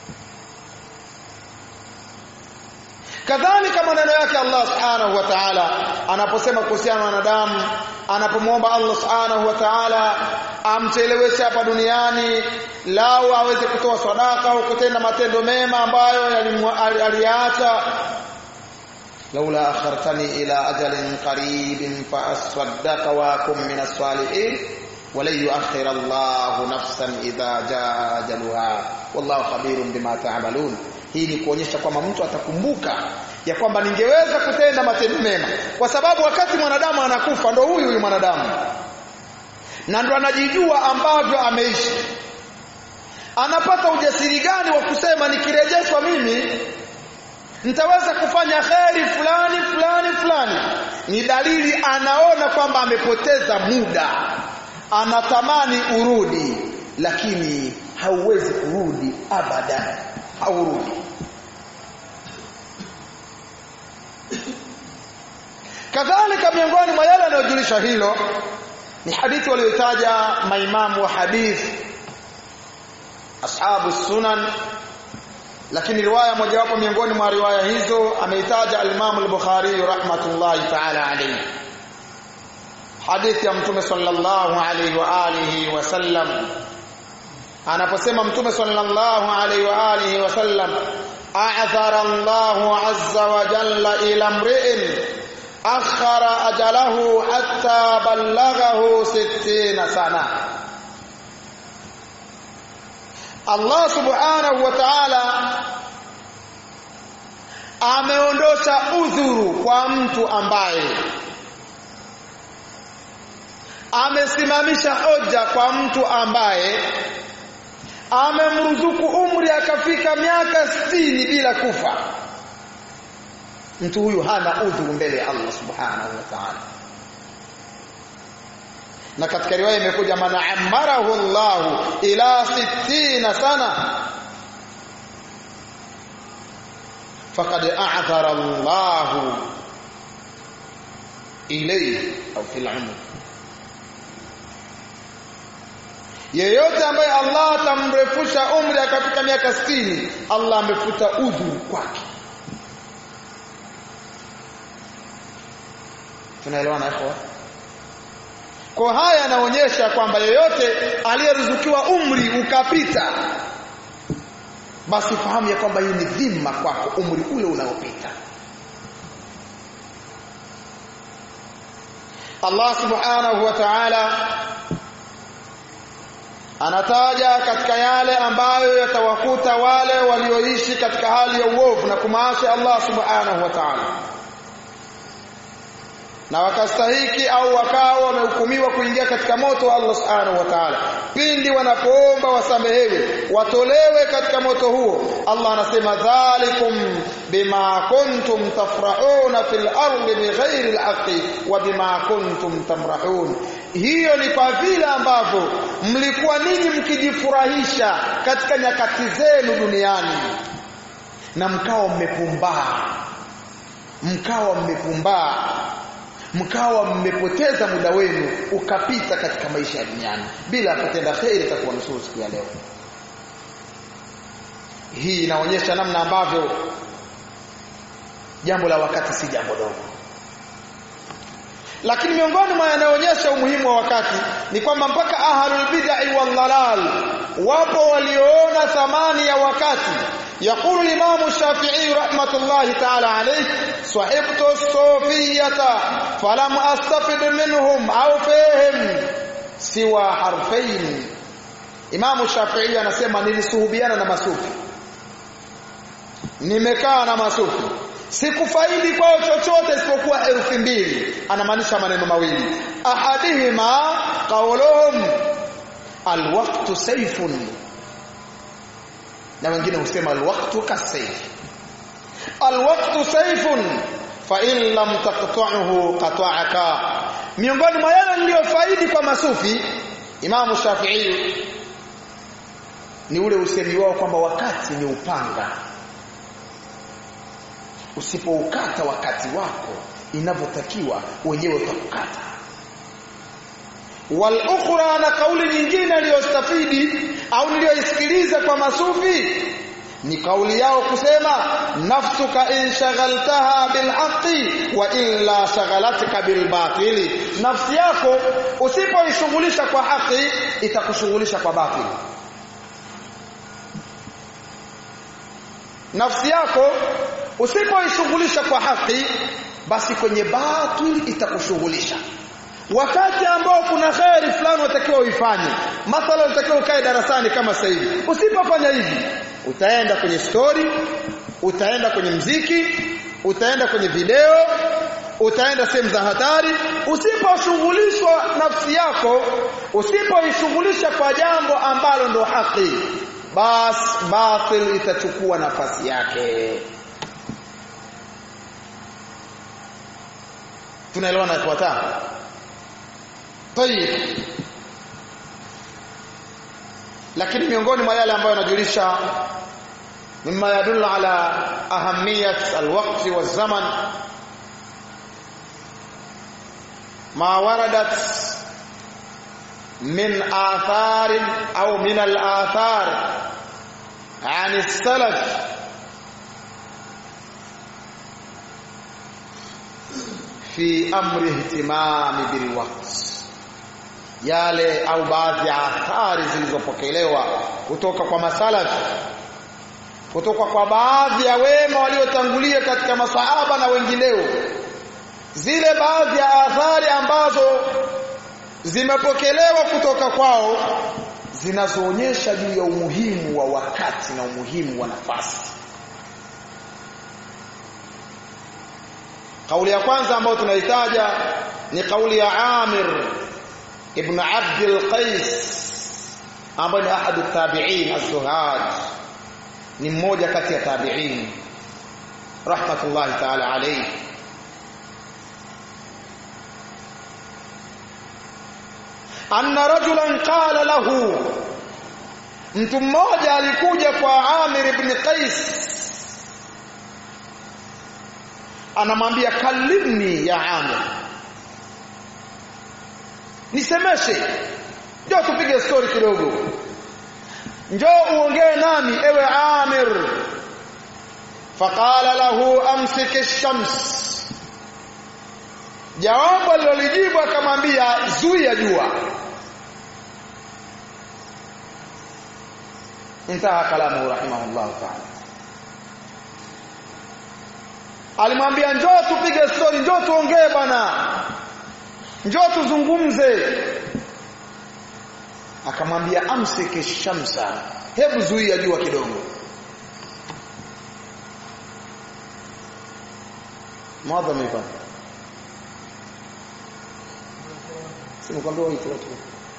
Kadhalika maneno yake Allah subhanahu wa ta'ala anaposema kuhusiana na wanadamu, anapomwomba Allah subhanahu wa ta'ala amcheleweshe hapa duniani lao aweze kutoa sadaka au kutenda matendo mema ambayo aliacha, laula akhartani ila ajalin qaribin fa aswaddaqa wa akum minas salihin wala yu'akhkhir Allahu nafsan idha jaa ajaluha wallahu khabirun bima ta'malun. Hii ni kuonyesha kwamba mtu atakumbuka ya kwamba ningeweza kutenda matendo mema, kwa sababu wakati mwanadamu anakufa ndo huyu huyu mwanadamu, na ndo anajijua ambavyo ameishi. Anapata ujasiri gani wa kusema nikirejeshwa mimi nitaweza kufanya khairi fulani fulani fulani? Ni dalili anaona kwamba amepoteza muda, anatamani urudi, lakini hauwezi kurudi abadan, haurudi. Kadhalika miongoni mwa yale yanayojulisha hilo ni hadithi waliotaja maimamu wa hadith ashabu sunan, lakini riwaya mojawapo miongoni mwa riwaya hizo ameitaja al-Imam al-Bukhari rahmatullahi ta'ala alayhi, hadithi ya Mtume sallallahu alayhi wa alihi wasallam anaposema Mtume sallallahu alayhi wa alihi wasallam, a'thara Allahu azza wa jalla ila mri'in akhara ajalahu hatta ballaghahu sittina sana. Allah subhanahu wa ta'ala ameondosha udhuru kwa mtu ambaye amesimamisha hoja kwa mtu ambaye amemruzuku umri akafika miaka sitini bila kufa. Mtu huyu hana udhuru mbele ya Allah subhanahu wa ta'ala. Na katika riwaya imekuja man ammarahu Allah ila sittina sana faqad a'thara Allah ilayhi au fil umr. Yeyote ambaye Allah atamrefusha umri akafika miaka sitini, Allah amefuta udhuru kwake. Tunaelewana hapo? Kwa haya yanaonyesha kwamba yeyote aliyeruzukiwa umri ukapita, basi fahamu ya kwamba hii ni dhima kwako umri ule unaopita. Allah subhanahu wa ta'ala anataja katika yale ambayo yatawakuta wale walioishi katika hali ya uovu na kumaasi Allah subhanahu wa ta'ala, na wakastahiki au wakawa wamehukumiwa kuingia katika moto wa Allah subhanahu wa ta'ala. Pindi wanapoomba wasamehewe, watolewe katika moto huo, Allah anasema dhalikum bima kuntum tafrahuna fil ardi bighairi alhaqi wa bima kuntum tamrahun, hiyo ni kwa vile ambavyo mlikuwa ninyi mkijifurahisha katika nyakati zenu duniani na mkawa mmepumbaa mkawa mmepumbaa mkawa mmepoteza muda wenu ukapita katika maisha ya duniani bila kutenda khairi. Itakuwa nusuru siku ya leo. Hii inaonyesha namna ambavyo jambo la wakati si jambo dogo. Lakini miongoni mwa yanayoonyesha umuhimu wa wakati ni kwamba mpaka ahlul bid'ah wal dhalal wapo walioona thamani ya wakati. يقول الإمام الشافعي رحمة الله تعالى عليه صحبت الصوفية فلم أستفد منهم أو فيهم سوى حرفين. Imam الشافعي anasema nilisuhubiana na masufi, nimekaa na masufi, sikufaidi kwao chochote isipokuwa herufi mbili. Anamaanisha maneno mawili, ahadihima qawluhum alwaqtu sayfun, na wengine husema alwaqtu kasayf. Alwaqtu sayfun fa in lam taqta'uhu qata'aka. Miongoni mwa yale niliyofaidi kwa masufi Imam Shafi'i ni ule usemi wao kwamba wakati ni upanga, usipoukata wakati wako inavyotakiwa wenyewe utakukata. Wal ukhra, na kauli nyingine aliyostafidi au niliyoisikiliza kwa masufi ni kauli yao kusema nafsuka in shaghaltaha bil haqqi wa illa shaghalatka bil batili, nafsi yako usipoishughulisha kwa haki itakushughulisha kwa batili. Nafsi yako usipoishughulisha kwa haki basi kwenye batili itakushughulisha. Wakati ambao kuna khairi fulani unatakiwa uifanye, mathalan unatakiwa ukae darasani kama sasa hivi, usipofanya hivi utaenda kwenye story, utaenda kwenye mziki, utaenda kwenye video, utaenda sehemu za hatari. Usiposhughulishwa nafsi yako, usipoishughulisha kwa jambo ambalo ndo haki, bas batil itachukua nafasi yake. Tunaelewana ikhwata? Tayeb. Lakini miongoni mwa yale ambayo yanajulisha mimma yadullu ala ahamiyat alwaqti wazaman ma waradat min athar au min al-athar an as-salaf fi amri ihtimami bil waqt, yale au baadhi ya athari zilizopokelewa kutoka kwa masalaf, kutoka kwa baadhi ya wema waliotangulia katika masahaba na wengineo. Zile baadhi ya athari ambazo zimepokelewa kutoka kwao zinazoonyesha juu ya umuhimu wa wakati na umuhimu wa nafasi. Kauli ya kwanza ambayo tunaitaja ni kauli ya Amir ibn Abd al-Qais ambaye ni ahadu tabi'in az-zuhad, ni mmoja kati ya tabi'in rahmatullahi ta'ala alayhi. Anna rajulan qala lahu, mtu mmoja alikuja kwa Amir ibn Qais anamwambia kalimni ya Amir, nisemeshe, njoo tupige story kidogo, njoo uongee nami ewe Amir. Faqala lahu amsik ash-shams, jawabu alilojibu akamwambia zuia jua. Intaha kalamu rahimahullah ta'ala. Alimwambia njoo tupige story, njoo tuongee bana. njoo tuzungumze. Akamwambia amsike shamsa, hebu zuia jua kidogo. Mwadha mipaka simu kwambia wito watu.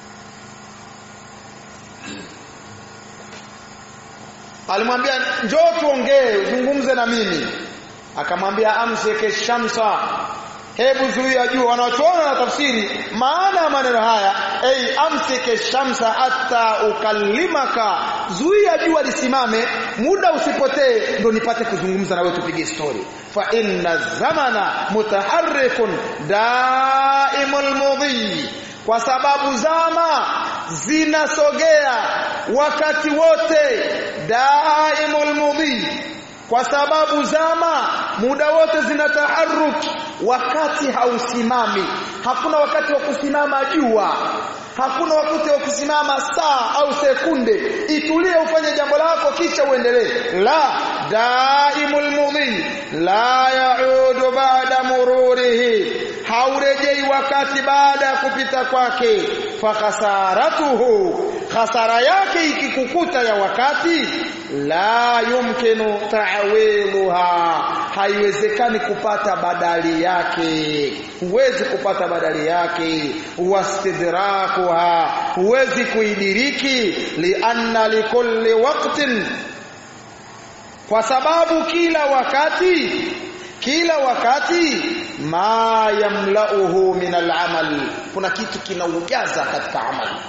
Alimwambia njoo tuongee, zungumze na mimi. Akamwambia amsike shamsa, hebu zuia jua. Wanachoona na tafsiri maana ya maneno haya, ay amsike shamsa hatta ukallimaka, zuia jua lisimame, muda usipotee ndo nipate kuzungumza na wewe, tupige story. Fa inna zamana mutaharrikun daimul mudhi, kwa sababu zama zinasogea wakati wote. Daimul mudhi, kwa sababu zama muda wote zinataharuki, wakati hausimami. Hakuna wakati wa kusimama jua, hakuna wakati wa kusimama saa au sekunde itulie ufanye jambo lako kisha uendelee. La, daimul mudhi la yaudu ba'da mururihi, haurejei wakati baada ya kupita kwake. Fa khasaratuhu, khasara yake ikikukuta ya wakati, la yumkinu ta'wiluha, haiwezekani kupata badali yake, huwezi kupata badali yake. Wastidrakuha, huwezi kuidiriki. Lianna likulli waqtin, kwa sababu kila wakati kila wakati ma yamlauhu min al-amal, kuna kitu kinaujaza katika amali.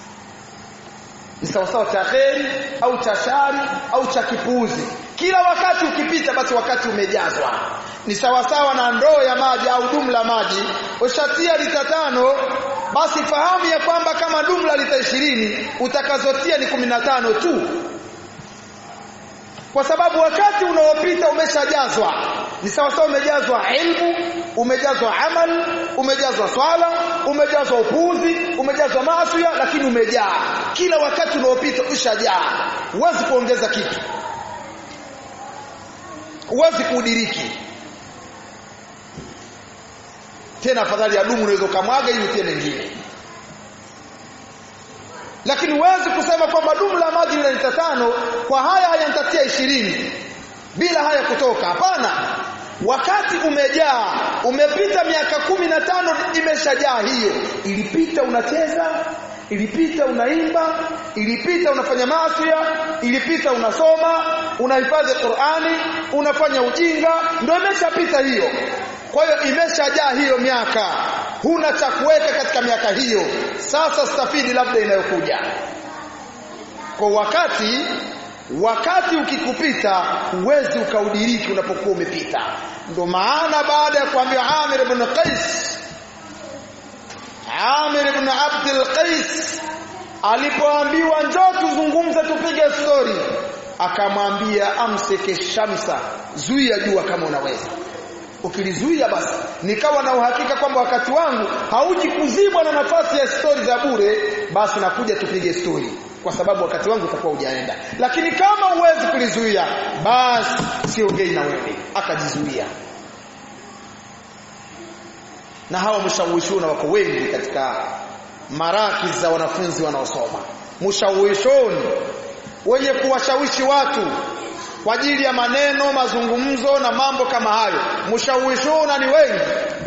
Ni sawa sawa cha kheri au cha shari au cha kipuzi. Kila wakati ukipita basi wakati umejazwa. Ni sawa sawa na ndoo ya maji au dumu la maji, ushatia lita tano, basi fahamu ya kwamba kama dumu la lita ishirini utakazotia ni kumi na tano tu, kwa sababu wakati unaopita umeshajazwa. Ni sawa sawa umejazwa ilmu, umejazwa amal, umejazwa swala, umejazwa upuzi, umejazwa maasi, lakini umejaa. Kila wakati unaopita ushajaa, huwezi kuongeza kitu, huwezi kudiriki tena. Afadhali ya dumu unaweza kumwaga ili utie mengine, lakini huwezi kusema kwamba dumu la maji lina lita tano, kwa haya haya nitatia ishirini bila haya kutoka. Hapana, wakati umejaa, umepita miaka kumi na tano imeshajaa hiyo. Ilipita unacheza, ilipita unaimba, ilipita unafanya maasi, ilipita unasoma, unahifadhi Qur'ani, unafanya ujinga, ndio imeshapita hiyo. Kwa hiyo imeshajaa hiyo miaka, huna cha kuweka katika miaka hiyo. Sasa stafidi labda inayokuja. Kwa wakati wakati ukikupita huwezi ukaudiriki unapokuwa umepita. Ndio maana baada ya kuambia Amir ibn Qais, Amir ibn Abdul Qais alipoambiwa njoo tuzungumze tupige story, akamwambia amsike shamsa, zuia jua kama unaweza. Ukilizuia basi nikawa na uhakika kwamba wakati wangu hauji kuzibwa na nafasi ya story za bure, basi nakuja tupige story, kwa sababu wakati wangu utakuwa hujaenda. Lakini kama huwezi kulizuia, basi siongei na wewe. Akajizuia. Na hawa mshawishuna wako wengi katika maraki za wanafunzi wanaosoma. Mshawishuni wenye kuwashawishi watu kwa ajili ya maneno, mazungumzo na mambo kama hayo. Mshawishuna ni wengi.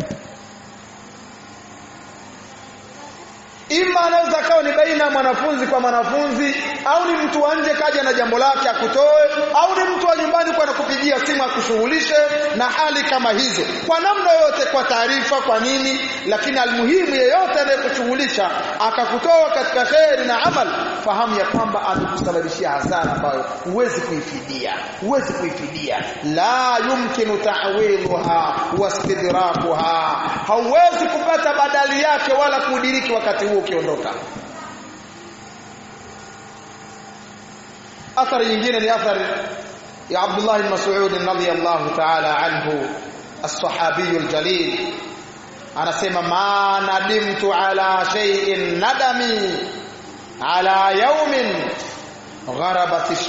Ima anaweza kawa ni baina mwanafunzi kwa mwanafunzi, au ni mtu wa nje kaja na jambo lake akutoe, au ni mtu wa nyumbani kwa nakupigia simu akushughulishe na hali kama hizo, kwa namna yote, kwa taarifa, kwa nini. Lakini almuhimu yeyote anayekushughulisha akakutoa katika kheri na amal, fahamu ya kwamba amekusababishia hasara ambayo huwezi kuifidia, huwezi kuifidia. La yumkinu ta'wiluha wastidrakuha, hauwezi kupata badali yake wala kudiriki wakati huo ukiondoka. Athari nyingine ni athari ya Abdullah ibn Mas'ud radhiyallahu ta'ala anhu, as-sahabi al-jalil. Anasema ma nadimtu ala shay'in nadami ala yawmin gharabat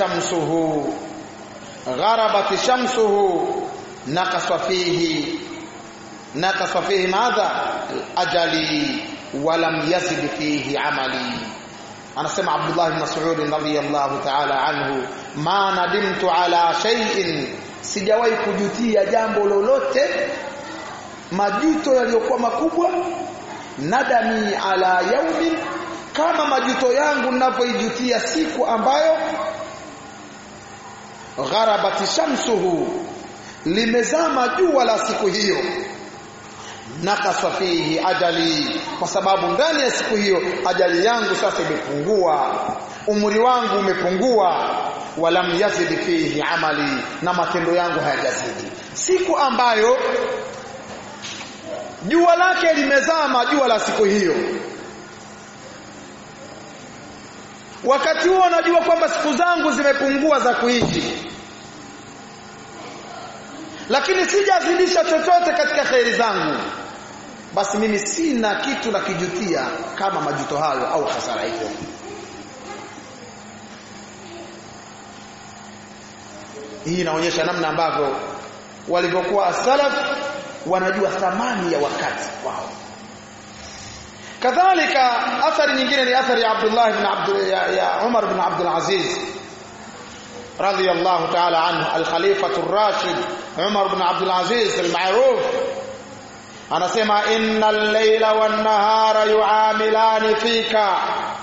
nakasa fihi madha ajali wa lam yazid fihi amali. Anasema Abdullah ibn Mas'ud radhiyallahu ta'ala anhu, ma nadimtu ala shay'in, sijawahi kujutia jambo lolote, majuto yaliyokuwa makubwa, nadami ala yawmin, kama majuto yangu ninavyoijutia siku ambayo gharabati shamsuhu, limezama jua la siku hiyo, nakasa fihi ajali, kwa sababu ndani ya siku hiyo ajali yangu sasa imepungua, umri wangu umepungua, walam yazid fihi amali, na matendo yangu hayajazidi. Siku ambayo jua lake limezama, jua la siku hiyo, wakati huo najua kwamba siku zangu zimepungua za kuishi, lakini sijazidisha chochote katika khairi zangu, basi mimi sina kitu la kijutia kama majuto hayo au hasara hiyo. Hii inaonyesha namna ambavyo walivyokuwa salaf wanajua thamani ya wakati wao. Kadhalika athari nyingine ni athari ya Abdullah ibn Abdul ya, ya Umar ibn Abdul Aziz radiyallahu ta'ala anhu, al-Khalifatu ar-Rashid Umar ibn Abdul Aziz al-ma'ruf, anasema innal layla wan nahara yu'amilani fika,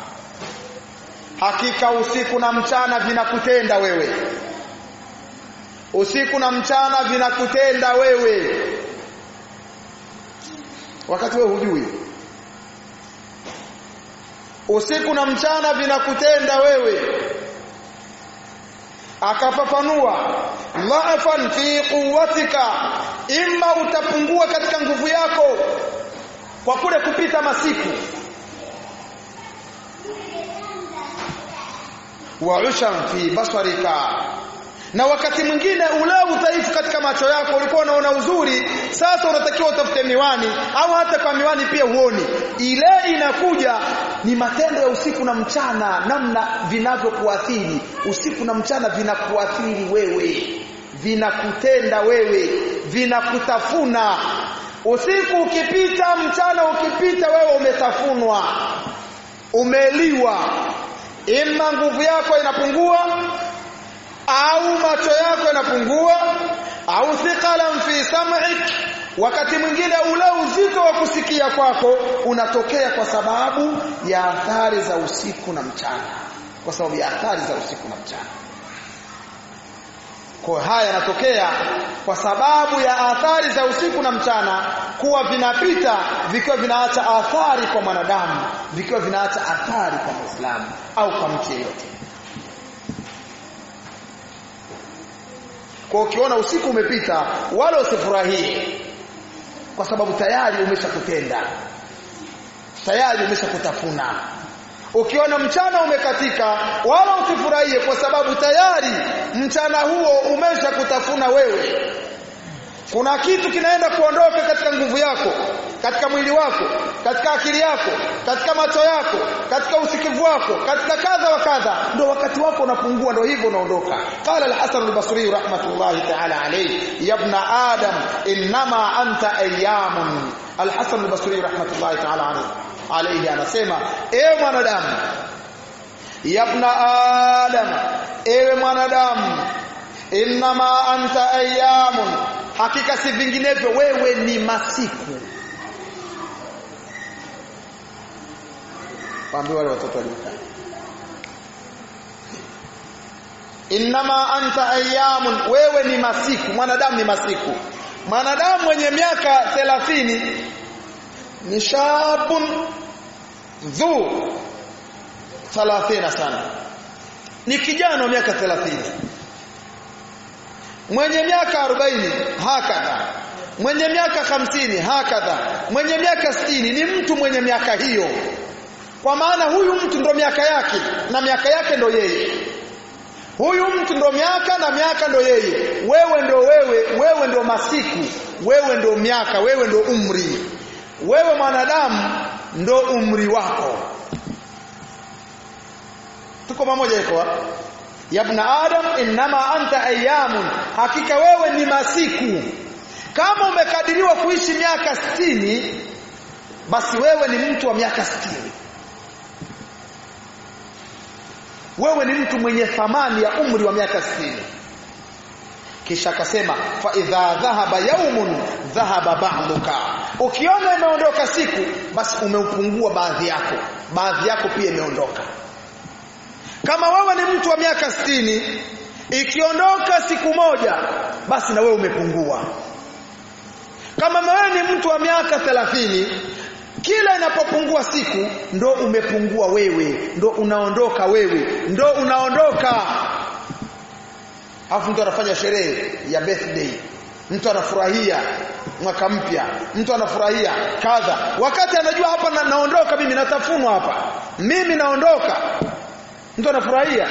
hakika usiku na mchana vinakutenda wewe, usiku na mchana vinakutenda wewe, wakati wewe hujui. Usiku na mchana vinakutenda wewe. Akafafanua, dha'fan fi quwwatika, imma utapungua katika nguvu yako kwa kule kupita masiku, wa ushan fi basarika, na wakati mwingine ule udhaifu katika macho yako, ulikuwa unaona uzuri, sasa unatakiwa utafute miwani, au hata kwa miwani pia huoni. Ile inakuja ni matendo ya usiku na mchana, namna vinavyokuathiri. Usiku na mchana vinakuathiri wewe, vinakutenda wewe, vinakutafuna. Usiku ukipita, mchana ukipita, wewe umetafunwa, umeliwa. Ima nguvu yako inapungua, au macho yako yanapungua, au thiqalan fi sam'ik, wakati mwingine ule uzito wa kusikia kwako unatokea kwa sababu ya athari za usiku na mchana, kwa sababu ya athari za usiku na mchana. Kwa haya yanatokea kwa sababu ya athari za usiku na mchana kuwa vinapita vikiwa vinaacha athari kwa mwanadamu, vikiwa vinaacha athari kwa Muislamu au kwa mtu yeyote. Kwa ukiona usiku umepita, wala usifurahie, kwa sababu tayari umeshakutenda, tayari umeshakutafuna. Ukiona mchana umekatika, wala usifurahie, kwa sababu tayari mchana huo umeshakutafuna wewe. Kuna kitu kinaenda kuondoka katika nguvu yako, katika mwili wako, katika akili yako, katika macho yako, katika usikivu wako, katika kadha wa kadha, ndio wakati wako unapungua, ndio hivyo unaondoka. Qala al-Hasan al-Basri rahmatullahi ta'ala alayhi, ya ibn adam inma anta ayyamun. Al-Hasan al-Basri rahmatullahi ta'ala alayhi anasema, ewe mwanadamu, ya ibn adam, ewe mwanadamu, inma anta ayyamun, hakika si vinginevyo wewe ni masiku. Waambie wale watoto waliokaa, inma anta ayyamun, wewe ni masiku. Mwanadamu ni masiku. Mwanadamu mwenye miaka thelathini ni shabun dhu thelathini sana, ni kijana wa miaka thelathini. Mwenye miaka arobaini hakadha, mwenye miaka hamsini hakadha, mwenye miaka sitini ni mtu mwenye miaka hiyo. Kwa maana huyu mtu ndo miaka yake na miaka yake ndo yeye. Huyu mtu ndo miaka na miaka ndo yeye. Wewe ndo wewe, wewe ndo masiku, wewe ndo miaka, wewe ndo umri. Wewe mwanadamu ndo umri wako. Tuko pamoja iko? Ya ibn adam inma anta ayyamun, hakika wewe ni masiku. Kama umekadiriwa kuishi miaka sitini, basi wewe ni mtu wa miaka sitini. Wewe ni mtu mwenye thamani ya umri wa miaka sitini. Kisha akasema fa idha dhahaba yawmun dhahaba ba'duka. Ukiona imeondoka siku, basi umeupungua baadhi yako, baadhi yako pia imeondoka. Kama wewe ni mtu wa miaka sitini, ikiondoka siku moja, basi na wewe umepungua. Kama wewe ni mtu wa miaka thelathini, kila inapopungua siku ndo umepungua wewe, ndo unaondoka wewe, ndo unaondoka. Alafu mtu anafanya sherehe ya birthday, mtu anafurahia mwaka mpya, mtu anafurahia kadha, wakati anajua hapa na, naondoka mimi, natafunwa hapa, mimi naondoka. Mtu anafurahia.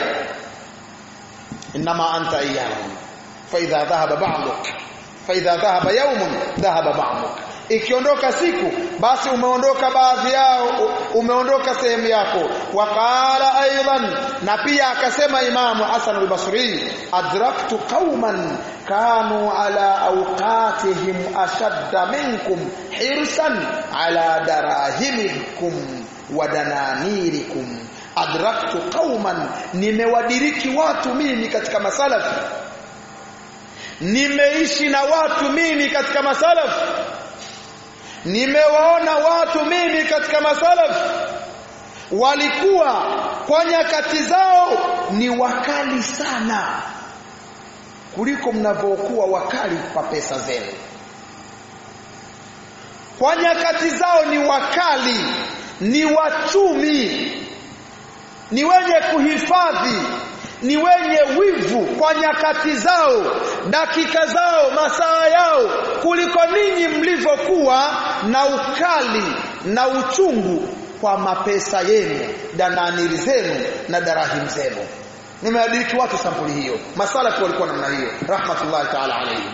Inma anta iyyahu fa idha dhahaba ba'duk fa idha dhahaba yawmun dhahaba ba'duk. Ikiondoka siku, basi umeondoka baadhi yao, umeondoka sehemu yako. Waqala aidan, na pia akasema Imamu Hasan al-Basri, adraktu qauman kanu ala awqatihim ashadda minkum hirsan ala darahimikum wa dananirikum. Adraktu qauman, nimewadiriki watu mimi katika masalafi, nimeishi na watu mimi katika masalafi, nimewaona watu mimi katika masalaf, walikuwa kwa nyakati zao ni wakali sana kuliko mnavyokuwa wakali kwa pesa zenu. Kwa nyakati zao ni wakali, ni wachumi, ni wenye kuhifadhi, ni wenye wivu kwa nyakati zao, dakika zao, masaa yao, kuliko ninyi mlivyokuwa na ukali na uchungu kwa mapesa yenu, dananiri zenu na darahim zenu. Nimeadiriki watu sampuli hiyo. Masalafu walikuwa namna hiyo, rahmatullahi ta'ala alayhi.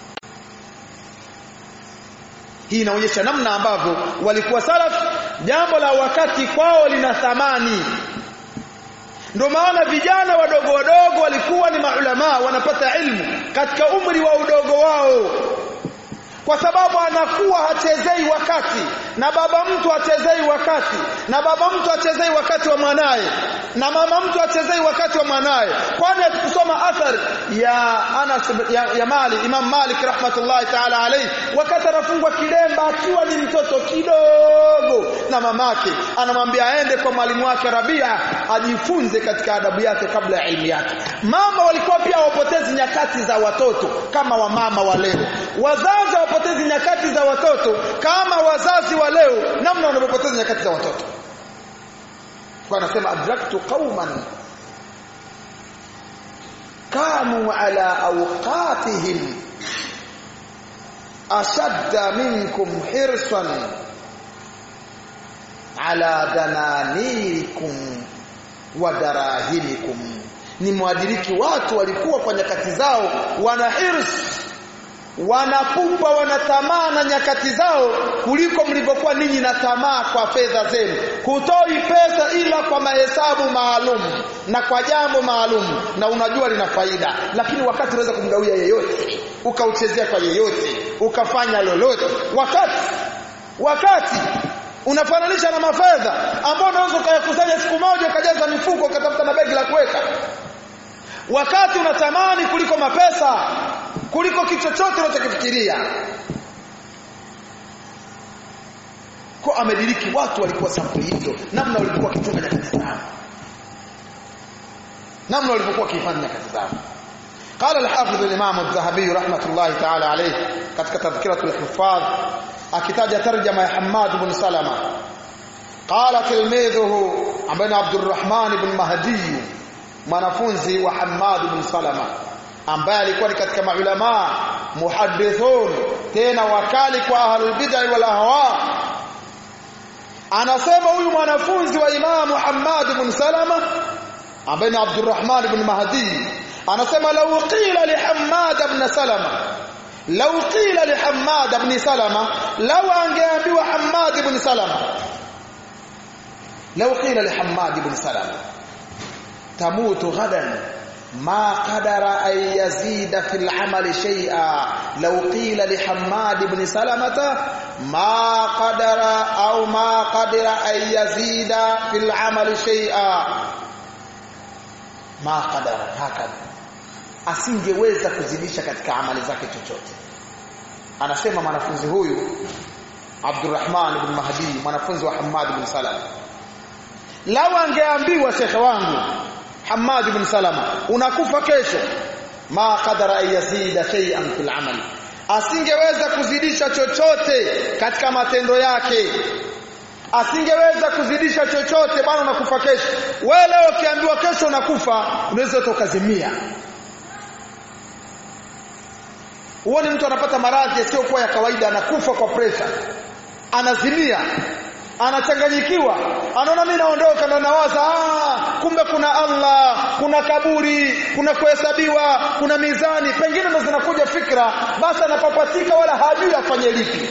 Hii inaonyesha namna ambavyo walikuwa salaf, jambo la wakati kwao lina thamani. Ndio maana vijana wadogo wadogo walikuwa ni maulama, wanapata ilmu katika umri wa udogo wao, kwa sababu anakuwa hachezei wakati, na baba mtu hachezei wakati, na baba mtu hachezei wakati wa mwanae, na mama mtu hachezei wakati wa mwanae. Kwani kusoma athari ya Anas ya, ya Malik, Imam Malik rahmatullahi ta'ala alayhi, wakati anafungwa kilemba akiwa ni mtoto kidogo, na mamake anamwambia aende kwa mwalimu wake Rabia ajifunze katika adabu yake kabla ya elimu yake. Mama walikuwa pia wapotezi nyakati za watoto kama wa mama wa leo. Wazazi wapotezi nyakati za watoto kama wazazi wa leo, namna wanapoteza nyakati za watoto. Kwa anasema adraktu qauman kanu ala awqatihim ashadda minkum hirsan ala dananirikum wa darahimikum. Ni mwadiriki watu walikuwa kwa nyakati zao wana hirs, wanapupa, wanatamaa na nyakati zao kuliko mlivyokuwa ninyi na tamaa kwa fedha zenu. Hutoi pesa ila kwa mahesabu maalum na kwa jambo maalum, na unajua lina faida, lakini wakati unaweza kumgawia yeyote, ukauchezea kwa yeyote, ukafanya lolote. Wakati wakati unafananisha na mafedha ambao unaweza kuyakusanya siku moja ukajaza mifuko ukatafuta na begi la kuweka. Wakati unatamani kuliko mapesa, kuliko kitu chochote unachokifikiria. Kwa amediriki watu walikuwa sampuli hiyo, namna walikuwa kitunga nyakati zao, namna walikuwa kifanya nyakati zao. قال الحافظ الإمام الذهبي رحمة الله تعالى عليه katika تذكرة الحفاظ akitaja tarjama ya Hammad ibn Salama, قال تلميذه عبد عبد الرحمن بن مهدي, mwanafunzi wa Hammad ibn Salama ambaye alikuwa ni katika maulama muhaddithun, tena wakali kwa ahlul bid'ah wal ahwa. Anasema huyu mwanafunzi wa Imam Hammad ibn Salama ambaye ni Abdurrahman ibn Mahdi, anasema law qila li Hammad ibn Salama, law qila li Hammad ibn Salama, law angeambiwa Hammad ibn Salama, law qila li Hammad ibn Salama tamutu ghadan ما قدر أن يزيد في العمل شيئا لو قيل لحماد بن سلمة ما قدر أو ما قدر أن يزيد في العمل شيئا ما قدر هكذا asingeweza kuzidisha katika amali zake chochote. Anasema mwanafunzi huyu Abdurrahman ibn Mahdi, mwanafunzi wa Hammad ibn Salama, lao angeambiwa shekhe wangu Hammad ibn Salama unakufa kesho, ma qadara yazida shay'an fil amal, asingeweza kuzidisha chochote katika matendo yake, asingeweza kuzidisha chochote. Bwana unakufa kesho, wewe leo ukiambiwa kesho unakufa unaweza tukazimia. Uone mtu anapata maradhi sio kwa ya kawaida, anakufa kwa pressure, anazimia, anachanganyikiwa, anaona mimi naondoka na nawaza ah kumbe kuna Allah, kuna kaburi, kuna kuhesabiwa, kuna mizani, pengine ndo zinakuja fikra, basi anapapatika wala hajui afanye lipi.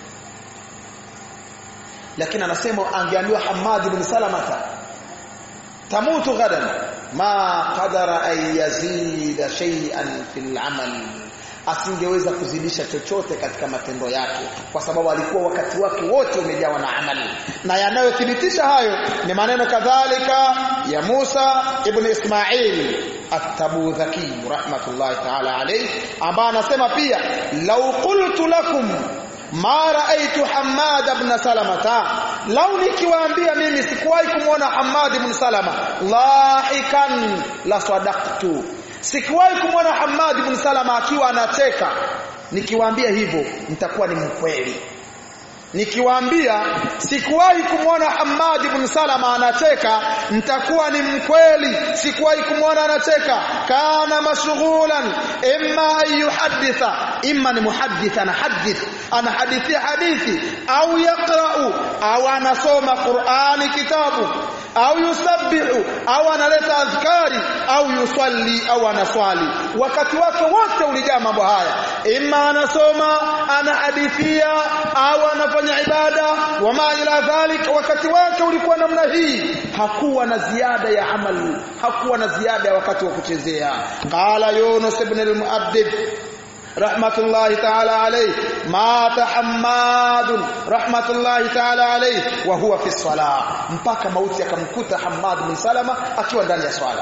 Lakini anasema angeambiwa Hammad ibn Salamata tamutu gadan ma qadara ay yazida shay'an fil amal, asingeweza kuzidisha chochote katika matendo yake, kwa sababu alikuwa wakati wake wote umejawa na amali. Na yanayothibitisha hayo ni maneno kadhalika ya Musa ibn Ismail at-Tabudhaki rahmatullahi ta'ala alayhi, ambaye anasema pia law qultu lakum ma raaitu Hammad ibn Salamata, lau nikiwaambia mimi sikuwahi kumuona Hammad ibn Salama lahikan la sadaqtu, sikuwahi kumuona Hammad ibn Salama akiwa anacheka, nikiwaambia hivyo nitakuwa ni mkweli. Nikiwaambia sikuwahi kumuona Hammad ibn Salama anacheka, nitakuwa ni mkweli, sikuwahi kumuona anacheka. Kana mashghulan imma ayuhadditha, imma ni muhaddith anahadith, anahadithia hadithi, au yaqra'u, au anasoma Qur'ani kitabu, au yusabbihu, au analeta adhkari, au yusalli, au anaswali. Wakati wake wote ulijaa mambo haya, imma anasoma, anahadithia, au anafanya ibada wama ila dhalik. Wakati wake ulikuwa namna hii, hakuwa na ziada ya amali, hakuwa na ziada ya wakati wa kuchezea. Qala Yunus ibn al-Mu'addib rahmatullahi ta'ala alayhi mata Hammad rahmatullahi ta'ala alayhi wa huwa fi salah, mpaka mauti akamkuta Hammad bin Salama akiwa ndani ya swala.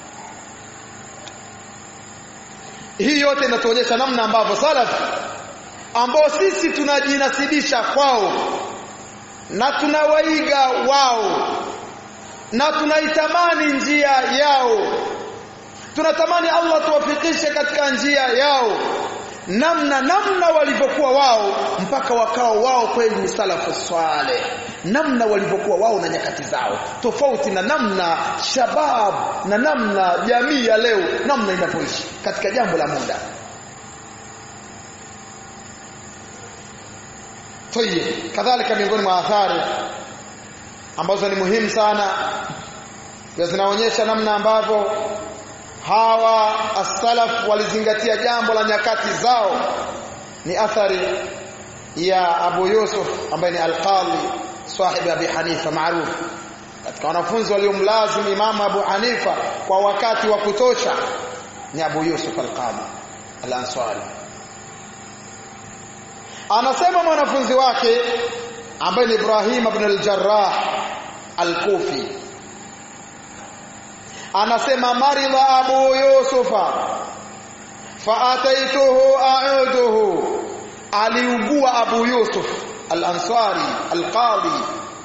Hii yote inatuonyesha namna ambavyo salaf ambao sisi tunajinasibisha kwao na tunawaiga wao na tunaitamani njia yao, tunatamani Allah tuwafikishe katika njia yao, namna namna walivyokuwa wao mpaka wakao wao kweli ni salafu saleh, namna walivyokuwa wao na nyakati zao, tofauti na namna shabab na namna jamii ya leo namna inapoishi katika jambo la muda. Tayeb, kadhalika miongoni mwa athari ambazo ni muhimu sana na zinaonyesha namna ambavyo hawa as-salaf walizingatia jambo la nyakati zao ni athari ya Abu Yusuf ambaye ni al-Qadhi sahibi Abi Hanifa maarufu, katika wanafunzi waliomlazimu Imam Abu Hanifa kwa wakati wa kutosha ni Abu Yusuf al-Qadhi al-Ansari. Anasema mwanafunzi wake ambaye ni Ibrahim ibn al-Jarrah al-Kufi, anasema marida Abu Yusufa fa ataituhu a'uduhu, aliugua Abu Yusuf al-Ansari al-Qadhi,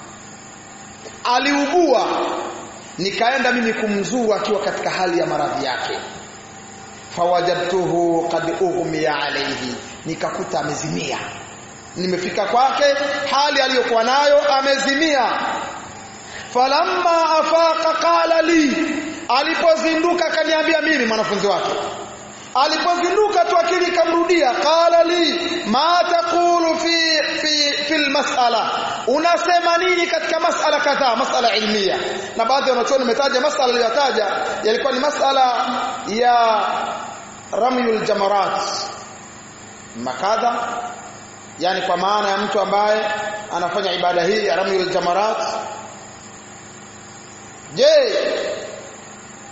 aliugua, nikaenda mimi kumzuru akiwa katika hali ya maradhi yake. Fawajadtuhu qad ughmiya alayhi, nikakuta amezimia. Nimefika kwake hali aliyokuwa nayo amezimia. Falamma afaqa qala li, alipozinduka kaniambia mimi mwanafunzi wake, alipozinduka tu akili kamrudia, qala li ma taqulu fi fi fil mas'ala, unasema nini katika mas'ala kadhaa, mas'ala ilmiya. Na baadhi ya wanachuoni wametaja mas'ala aliyotaja yalikuwa ni mas'ala ya ramyul jamarat makadha, yani kwa maana ya mtu ambaye anafanya ibada hii ya ramyul jamarat. Je,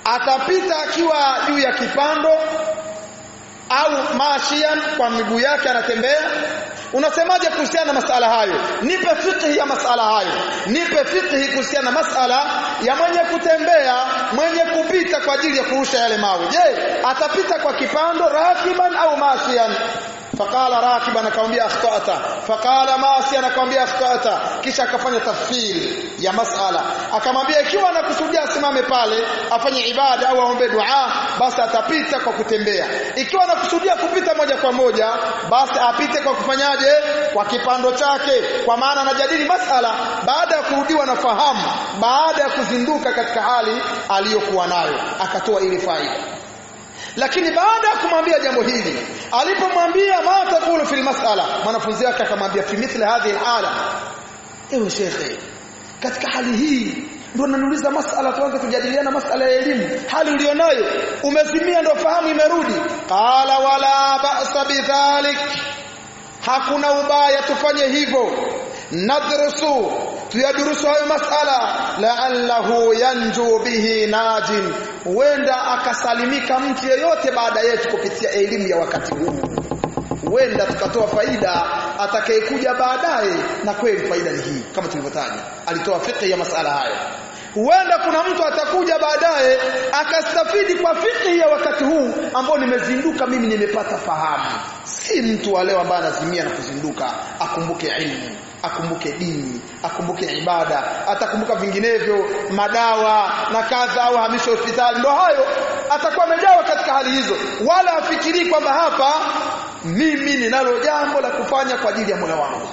atapita akiwa juu ya kipando au mashian kwa miguu yake anatembea? Unasemaje kuhusiana na masala hayo? Nipe fiqh ya masala hayo. Nipe fiqh kuhusiana na masala ya mwenye kutembea, mwenye kupita kwa ajili ya kurusha yale mawe. Je, atapita kwa kipando rakiban au mashian? Faqala rakiban, akamwambia akhtata. Faqala mashian, akamwambia akhtata. Kisha akafanya tafsiri ya masala, akamwambia ikiwa anakusudia asimame pale afanye ibada au aombe dua, basi atapita kwa kutembea. Ikiwa anakusudia kupita moja kwa moja, basi apite kwa kufanyaje? Kwa kipando chake. Kwa maana anajadili masala baada ya kurudiwa na fahamu, baada ya kuzinduka katika hali aliyokuwa nayo, akatoa ile faida. Lakini baada ya kumwambia jambo hili, alipomwambia ma taqulu fil mas'ala, mwanafunzi wake akamwambia fi mithli hadhihi hala, ewe shekhe, katika hali hii ndio nanuliza masala, tuanze kujadiliana masala ya elimu. Hali ulionayo umezimia, ndio fahamu imerudi. Qala wala ba'sa bidhalik, hakuna ubaya, tufanye hivyo. Nadrusu, tuyadurusu hayo masala, la'allahu yanju bihi najin, huenda akasalimika mtu yeyote baada yetu kupitia elimu ya wakati huu. Huenda tukatoa faida atakayekuja baadaye, na kweli faida ni hii kama tulivyotaja. Alitoa fiqh ya masala hayo. Huenda kuna mtu atakuja baadaye akastafidi kwa fiqh ya wakati huu ambao nimezinduka mimi, nimepata fahamu. Si mtu wa leo ambaye anazimia na kuzinduka akumbuke ilmu, akumbuke dini, akumbuke ibada, atakumbuka vinginevyo madawa na kadha au hamisho hospitali. Ndio hayo atakuwa amejawa katika hali hizo, wala afikiri kwamba hapa mimi ninalo jambo la kufanya kwa ajili ya Mola wangu.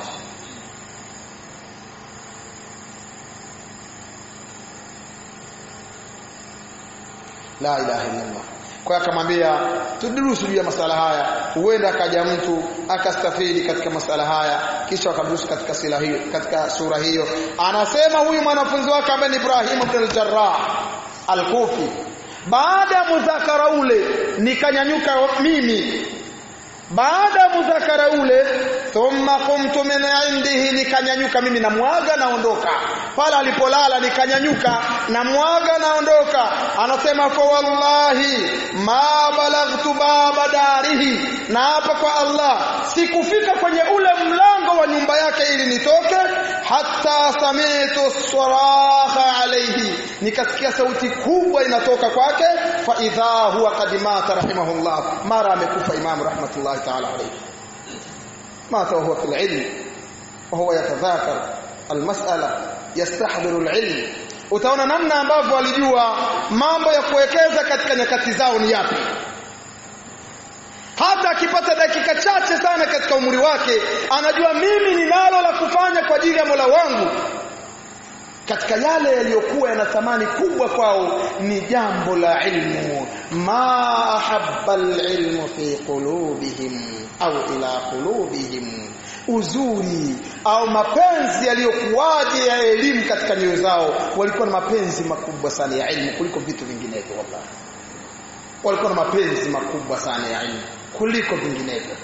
La ilaha illallah. Kwa akamwambia tudurusu juu ya masala haya, huenda akaja mtu akastafidi katika masala haya, kisha akadurusu katika sila hiyo, katika sura hiyo. Anasema huyu mwanafunzi wake ambaye ni Ibrahim ibn al-Jarrah al-Kufi, baada ya mudhakara ule nikanyanyuka mimi, baada ya mudhakara ule, thumma qumtu min indihi, nikanyanyuka mimi na muaga naondoka. Pala alipolala nikanyanyuka na muaga naondoka. Anasema fa wallahi ma balaghtu baba darihi, na hapa kwa Allah sikufika kwenye ule mlango wa nyumba yake ili nitoke, hatta sami'tu saraha alayhi, nikasikia sauti kubwa inatoka kwake. Fa idha huwa qad mata rahimahullah, mara amekufa Imam rahmatullahi ta'ala alayhi. مات وهو في العلم وهو يتذاكر المسألة يستحضر العلم. Utaona namna ambavyo alijua mambo ya kuwekeza katika nyakati zao ni yapi. Hata akipata dakika chache sana katika umri wake, anajua mimi ninalo la kufanya kwa ajili ya Mola wangu. Katika yale yaliyokuwa yana thamani kubwa kwao ni jambo la ilmu. Ma ahabba al-ilmu fi qulubihim au ila qulubihim, uzuri au mapenzi yaliyokuwaje ya elimu katika nyoyo zao. Walikuwa na mapenzi makubwa sana ya ilmu kuliko vitu vinginevyo. Wallahi walikuwa na mapenzi makubwa sana ya ilmu kuliko vinginevyo.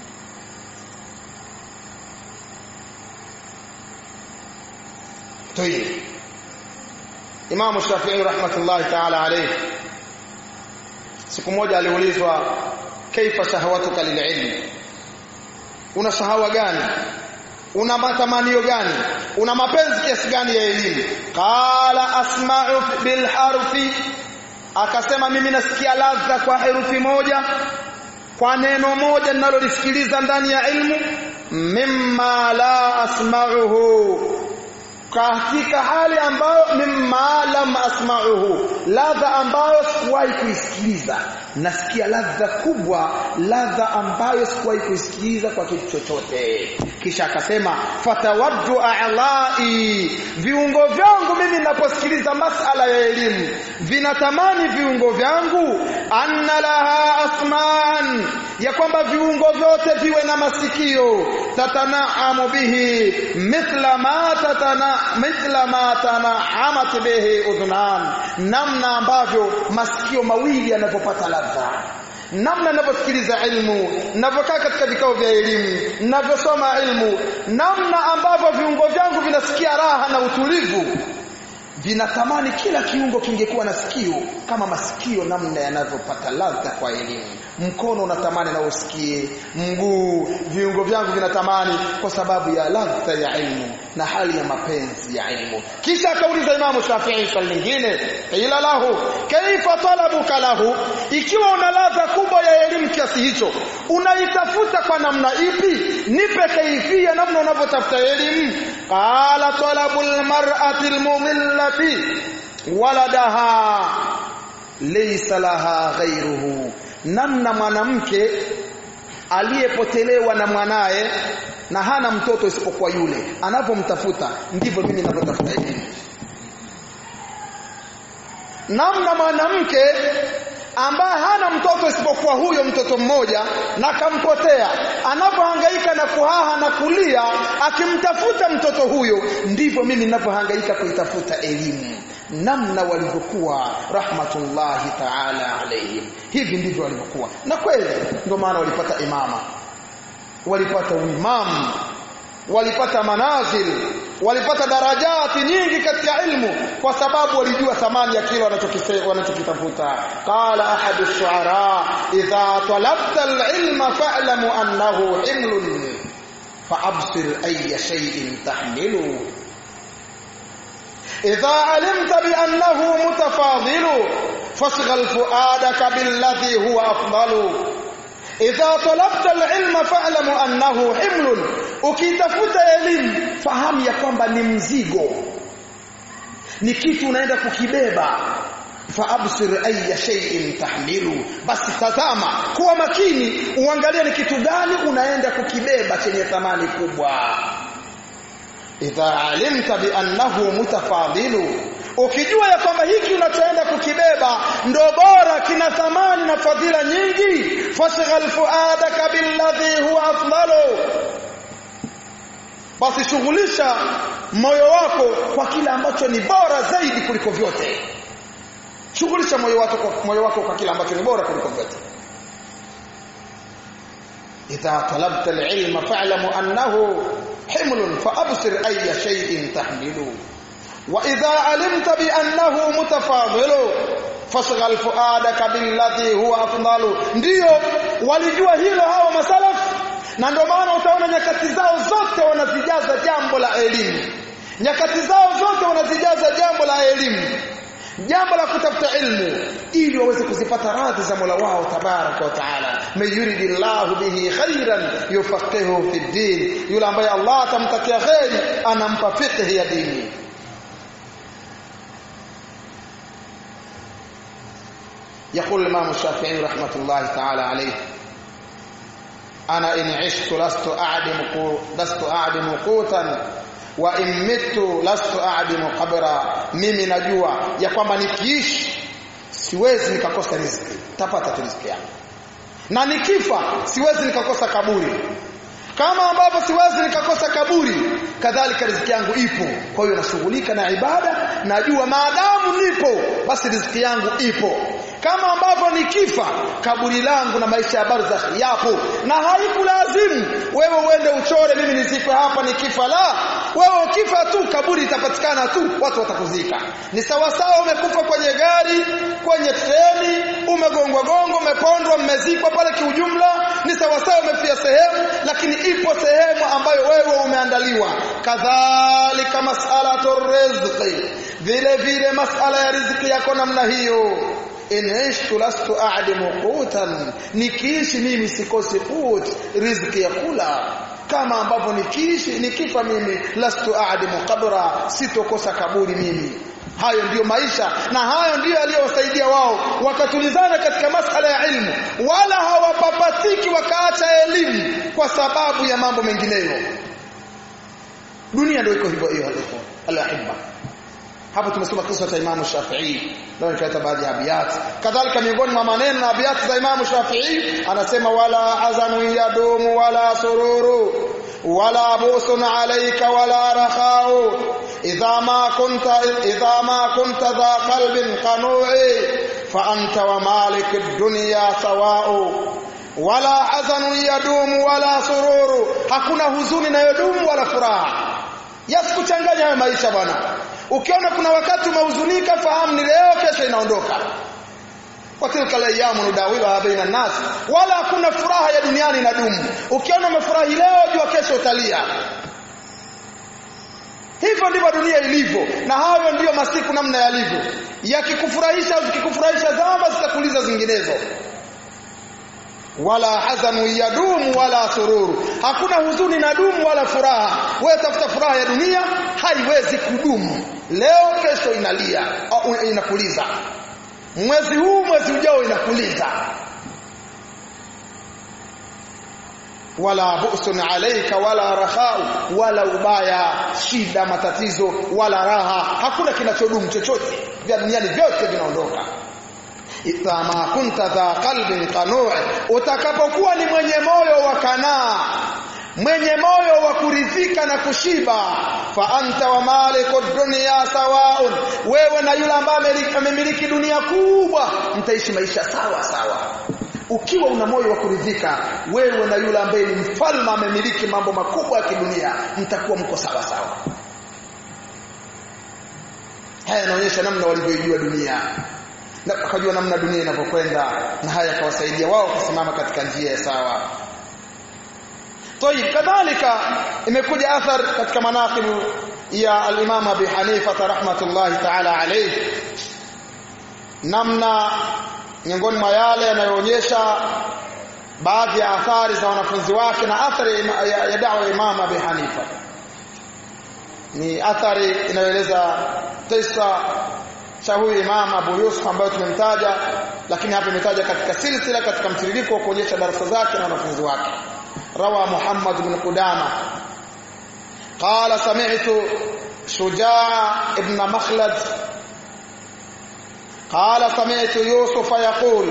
Tayeb, Imam Shafi'i rahmatullahi ta'ala alayhi, siku moja aliulizwa kaifa shahawatuka lililm, una shahawa gani, una matamanio gani, una mapenzi kiasi gani ya elimu? Qala asma'u bil harfi, akasema mimi nasikia ladha kwa herufi moja, kwa neno moja ninalolisikiliza ndani ya ilmu. Mimma la asma'uhu, katika hali ambayo mimma lam asma'uhu, ladha ambayo sikuwahi kuisikiliza. Nasikia ladha kubwa, ladha ambayo sikuwahi kuisikiliza kwa kitu chochote. Kisha akasema fatawaddu a'la'i, viungo vyangu mimi ninaposikiliza masala ya elimu vinatamani viungo vyangu anna laha asma'an, ya kwamba viungo vyote viwe na masikio, tatanaamu bihi mithla ma tatana mithla ma tanahamat bihi udhunan, namna ambavyo masikio mawili yanapopata ladha, namna ninavyosikiliza ilmu, ninavyokaa katika vikao vya elimu, ninavyosoma ilmu, namna ambavyo viungo vyangu vinasikia raha na utulivu. vinatamani kila kiungo kingekuwa na sikio kama masikio namna yanavyopata ladha kwa elimu. Mkono unatamani na usikie, mguu, viungo vyangu vinatamani kwa sababu ya ladha ya ilmu na hali ya mapenzi ya ilmu. Kisha akauliza Imam Shafi'i swali lingine, ila lahu kaifa talabuka lahu, ikiwa una ladha kubwa ya elimu kiasi hicho, unaitafuta kwa namna ipi? Nipe kaifia namna unavyotafuta elimu. Qala talabul mar'ati almumillati waladaha laysa laha ghayruhu, namna mwanamke aliyepotelewa na mwanae na hana mtoto isipokuwa yule, anapomtafuta ndivyo mimi ninavyotafuta elimu. Namna mwanamke ambaye hana mtoto isipokuwa huyo mtoto mmoja na kampotea, anapohangaika na kuhaha na kulia akimtafuta mtoto huyo, ndivyo mimi ninapohangaika kuitafuta elimu. Namna walivyokuwa rahmatullahi ta'ala alayhim, hivi ndivyo walivyokuwa. Na kweli ndio maana walipata imama, walipata uimamu, walipata manazil, walipata darajati nyingi katika ilmu, kwa sababu walijua thamani ya kile wanachokisema wanachokitafuta. Qala ahadu shu'ara, idha talabta al-ilma fa'lamu annahu himlun fa'absir ayya shay'in tahmilu. idha alimta bi annahu mutafadilu fasghal fuadaka billadhi huwa afdalu. idha talabta al-ilma fa'lamu annahu himlun, ukitafuta elimu fahamu ya kwamba ni mzigo, ni kitu unaenda kukibeba. Faabsir ayya shay'in tahmilu, basi tazama, kuwa makini, uangalie ni kitu gani unaenda kukibeba chenye thamani kubwa. idha alimta bi annahu mutafadilu, ukijua ya kwamba hiki unachoenda kukibeba ndo bora, kina thamani na fadhila nyingi, fashghal fuadaka billadhi huwa afdalu, basi shughulisha moyo wako kwa kile ambacho ni bora zaidi kuliko vyote. Shughulisha moyo wako kwa moyo wako kwa kile ambacho ni bora kuliko vyote. idha talabta al-ilma fa'lamu annahu himlun fa'absir ayya shay'in tahmilu. wa idha alimta bi annahu mutafadilu fashghal fuadaka billadhi huwa afdalu. Ndio walijua hilo hao masalafu, na ndio maana utaona nyakati zao zote wanazijaza jambo la elimu, nyakati zao zote wanazijaza jambo la elimu, jambo la kutafuta ilmu, ili waweze kuzipata radhi za Mola wao tabaraka wa taala. Mayuridillahu bihi khairan yufaqihuhu fi din, yule ambaye Allah atamtakia khairi anampa fiqh ya dini. يقول الإمام الشافعي رحمة الله تعالى عليه: أنا إن عشت لست أعدم لست أعدم قوتا وإن مت لست أعدم قبرا. Mimi najua ya kwamba nikiishi siwezi nikakosa riziki, tapata riziki yangu, na nikifa siwezi nikakosa kaburi. Kama ambavyo siwezi nikakosa kaburi, kadhalika riziki yangu ipo. Kwa hiyo nashughulika na ibada, najua maadamu nipo basi riziki yangu ipo. Kama ambavyo nikifa kaburi langu na maisha ya barzakh yapo, na haikulazimu wewe uende uchore mimi nizife hapa nikifa. La, wewe ukifa tu kaburi itapatikana tu, watu watakuzika. Ni sawa sawa umekufa kwenye gari, kwenye treni, umegongwa gongo, umepondwa, mmezikwa pale kiujumla. Ni sawa sawa umefia sehemu, lakini ipo sehemu ambayo wewe umeandaliwa. Kadhalika mas'alatu rizqi, vile vile mas'ala ya riziki yako namna hiyo. in ishtu lastu a'dimu qutan, nikiishi mimi sikosi qut, riziki ya kula. Kama ambavyo nikiishi nikifa mimi lastu a'dimu qabra, sitokosa kaburi mimi. Hayo ndiyo maisha, na hayo ndiyo aliyowasaidia wao wakatulizana katika masala ya ilmu, wala hawapapatiki wakaacha elimu kwa sababu ya mambo mengineyo. Dunia ndio iko hivyo hiyo hapo. Alahibba, hapo tumesoma kisa cha Imam Shafi'i, ndio nikaita baadhi ya abiyat. Kadhalika miongoni mwa maneno na abiyat za Imam Shafi'i anasema: wala hazanu yadumu wala sururu wala busun alayka wala rakhau idha ma kunta idha ma kunta dha qalbin qanu'i fa anta wa malik ad-dunya sawa'u. Wala hazanu yadumu wala sururu, hakuna huzuni inayodumu wala furaha. Yasikuchanganya hayo maisha bwana. Ukiona kuna wakati umehuzunika, fahamu ni leo, kesho inaondoka. Wa tilka al-ayyamu nudawiluha baina an-nas, wala hakuna furaha ya duniani inadumu. Ukiona umefurahi leo, jua kesho utalia. Hivyo ndivyo dunia ilivyo, na hayo ndiyo masiku namna yalivyo. Yakikufurahisha au zikikufurahisha zama, zitakuliza zinginezo. Wala hazanu yadumu wala sururu, hakuna huzuni na dumu wala furaha. Wewe tafuta furaha ya dunia, haiwezi kudumu. Leo kesho inalia au inakuliza. Mwezi huu mwezi ujao inakuliza. Wala bu'sun alayka wala rakhau, wala ubaya, shida, matatizo, wala raha. Hakuna kinachodumu chochote. Vya duniani vyote vinaondoka. Itama kunta dha qalbin qanu', utakapokuwa ni mwenye moyo wa kanaa, mwenye moyo wa kuridhika na kushiba, fa anta wa malikud dunya sawaun, wewe na yule ambaye amemiliki dunia kubwa mtaishi maisha sawa sawa. Ukiwa una moyo wa kuridhika, wewe na yule ambaye ni mfalme amemiliki mambo makubwa ya kidunia, mtakuwa mko sawa sawa. Haya yanaonyesha namna walivyoijua dunia, na wakajua namna dunia inapokwenda, na haya yakawasaidia wao kusimama katika njia ya sawa. Tayib, kadhalika imekuja athar katika manaqibu ya al-Imam Abi Hanifa rahmatullahi ta'ala alayhi, namna miongoni mwa yale yanayoonyesha baadhi ya athari za wanafunzi wake na athari ya, ya da'wa ya Imam Abi Hanifa. Ni athari inayoeleza kisa cha huyu Imam Abu Yusuf ambayo tumemtaja, lakini hapa imetaja katika silsila, katika mtiririko wa kuonyesha darasa zake na wanafunzi wake. Rawa Muhammad ibn Qudama qala sami'tu Shujaa ibn Makhlad qala sami'tu Yusuf yaqul,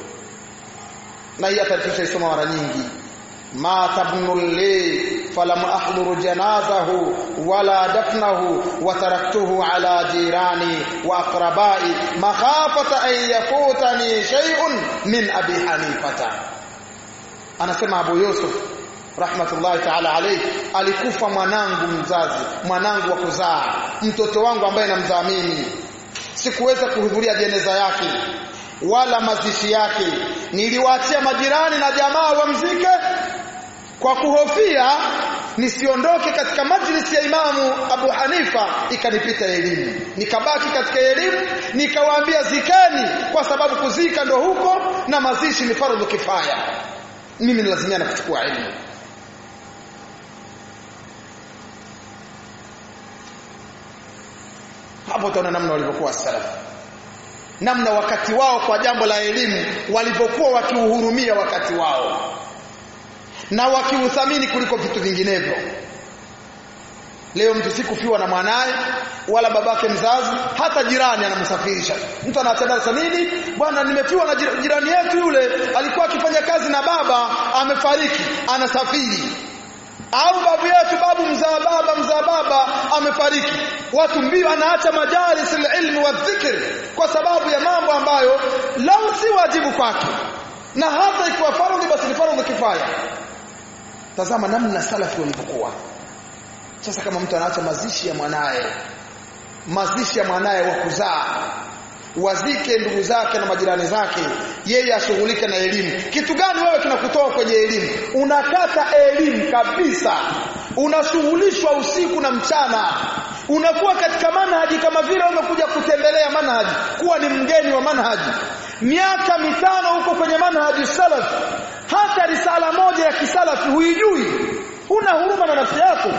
na hii atatisha isoma mara nyingi, ma tabnu li falam ahduru janazahu wala dafnahu wa taraktuhu ala jirani wa aqrabai makhafata an yafutani shay'un min Abi Hanifata. Anasema Abu Yusuf rahmatullahi ta'ala alayhi, alikufa mwanangu mzazi, mwanangu wa kuzaa, mtoto wangu ambaye namdhamini. Sikuweza kuhudhuria jeneza yake wala mazishi yake, niliwaachia majirani na jamaa wamzike kwa kuhofia nisiondoke katika majlisi ya Imamu Abu Hanifa ikanipita elimu. Nikabaki katika elimu, nikawaambia zikeni, kwa sababu kuzika ndo huko na mazishi ni fardhu kifaya. Mimi ni lazima kuchukua elimu. Hapo tunaona namna walivyokuwa salafu, namna wakati wao kwa jambo la elimu walivyokuwa wakiuhurumia wakati wao na wakiuthamini kuliko vitu vinginevyo. Leo mtu sikufiwa na mwanae wala babake mzazi, hata jirani anamsafirisha. Mtu anaacha darasa, nini bwana, nimefiwa na jirani yetu yule, alikuwa akifanya kazi na baba amefariki, anasafiri. Au babu yetu, babu mzaa baba mzaa baba amefariki, watu mbio anaacha majalis al-ilm wa dhikr kwa sababu ya mambo ambayo lau si wajibu kwake, na hata ikiwa fardhi basi ni fardhi kifaya. Tazama namna salafu walivyokuwa. Sasa kama mtu anaacha mazishi ya mwanae, mazishi ya mwanae wa kuzaa, wazike ndugu zake na majirani zake, yeye ashughulike na elimu. Kitu gani wewe kinakutoa kwenye elimu? Unakata elimu kabisa, unashughulishwa usiku na mchana, unakuwa katika manhaji kama vile umekuja kutembelea manhaji, kuwa ni mgeni wa manhaji. Miaka mitano huko kwenye manhaji salaf, hata risala moja ya kisalafi huijui. Huna huruma na nafsi yako,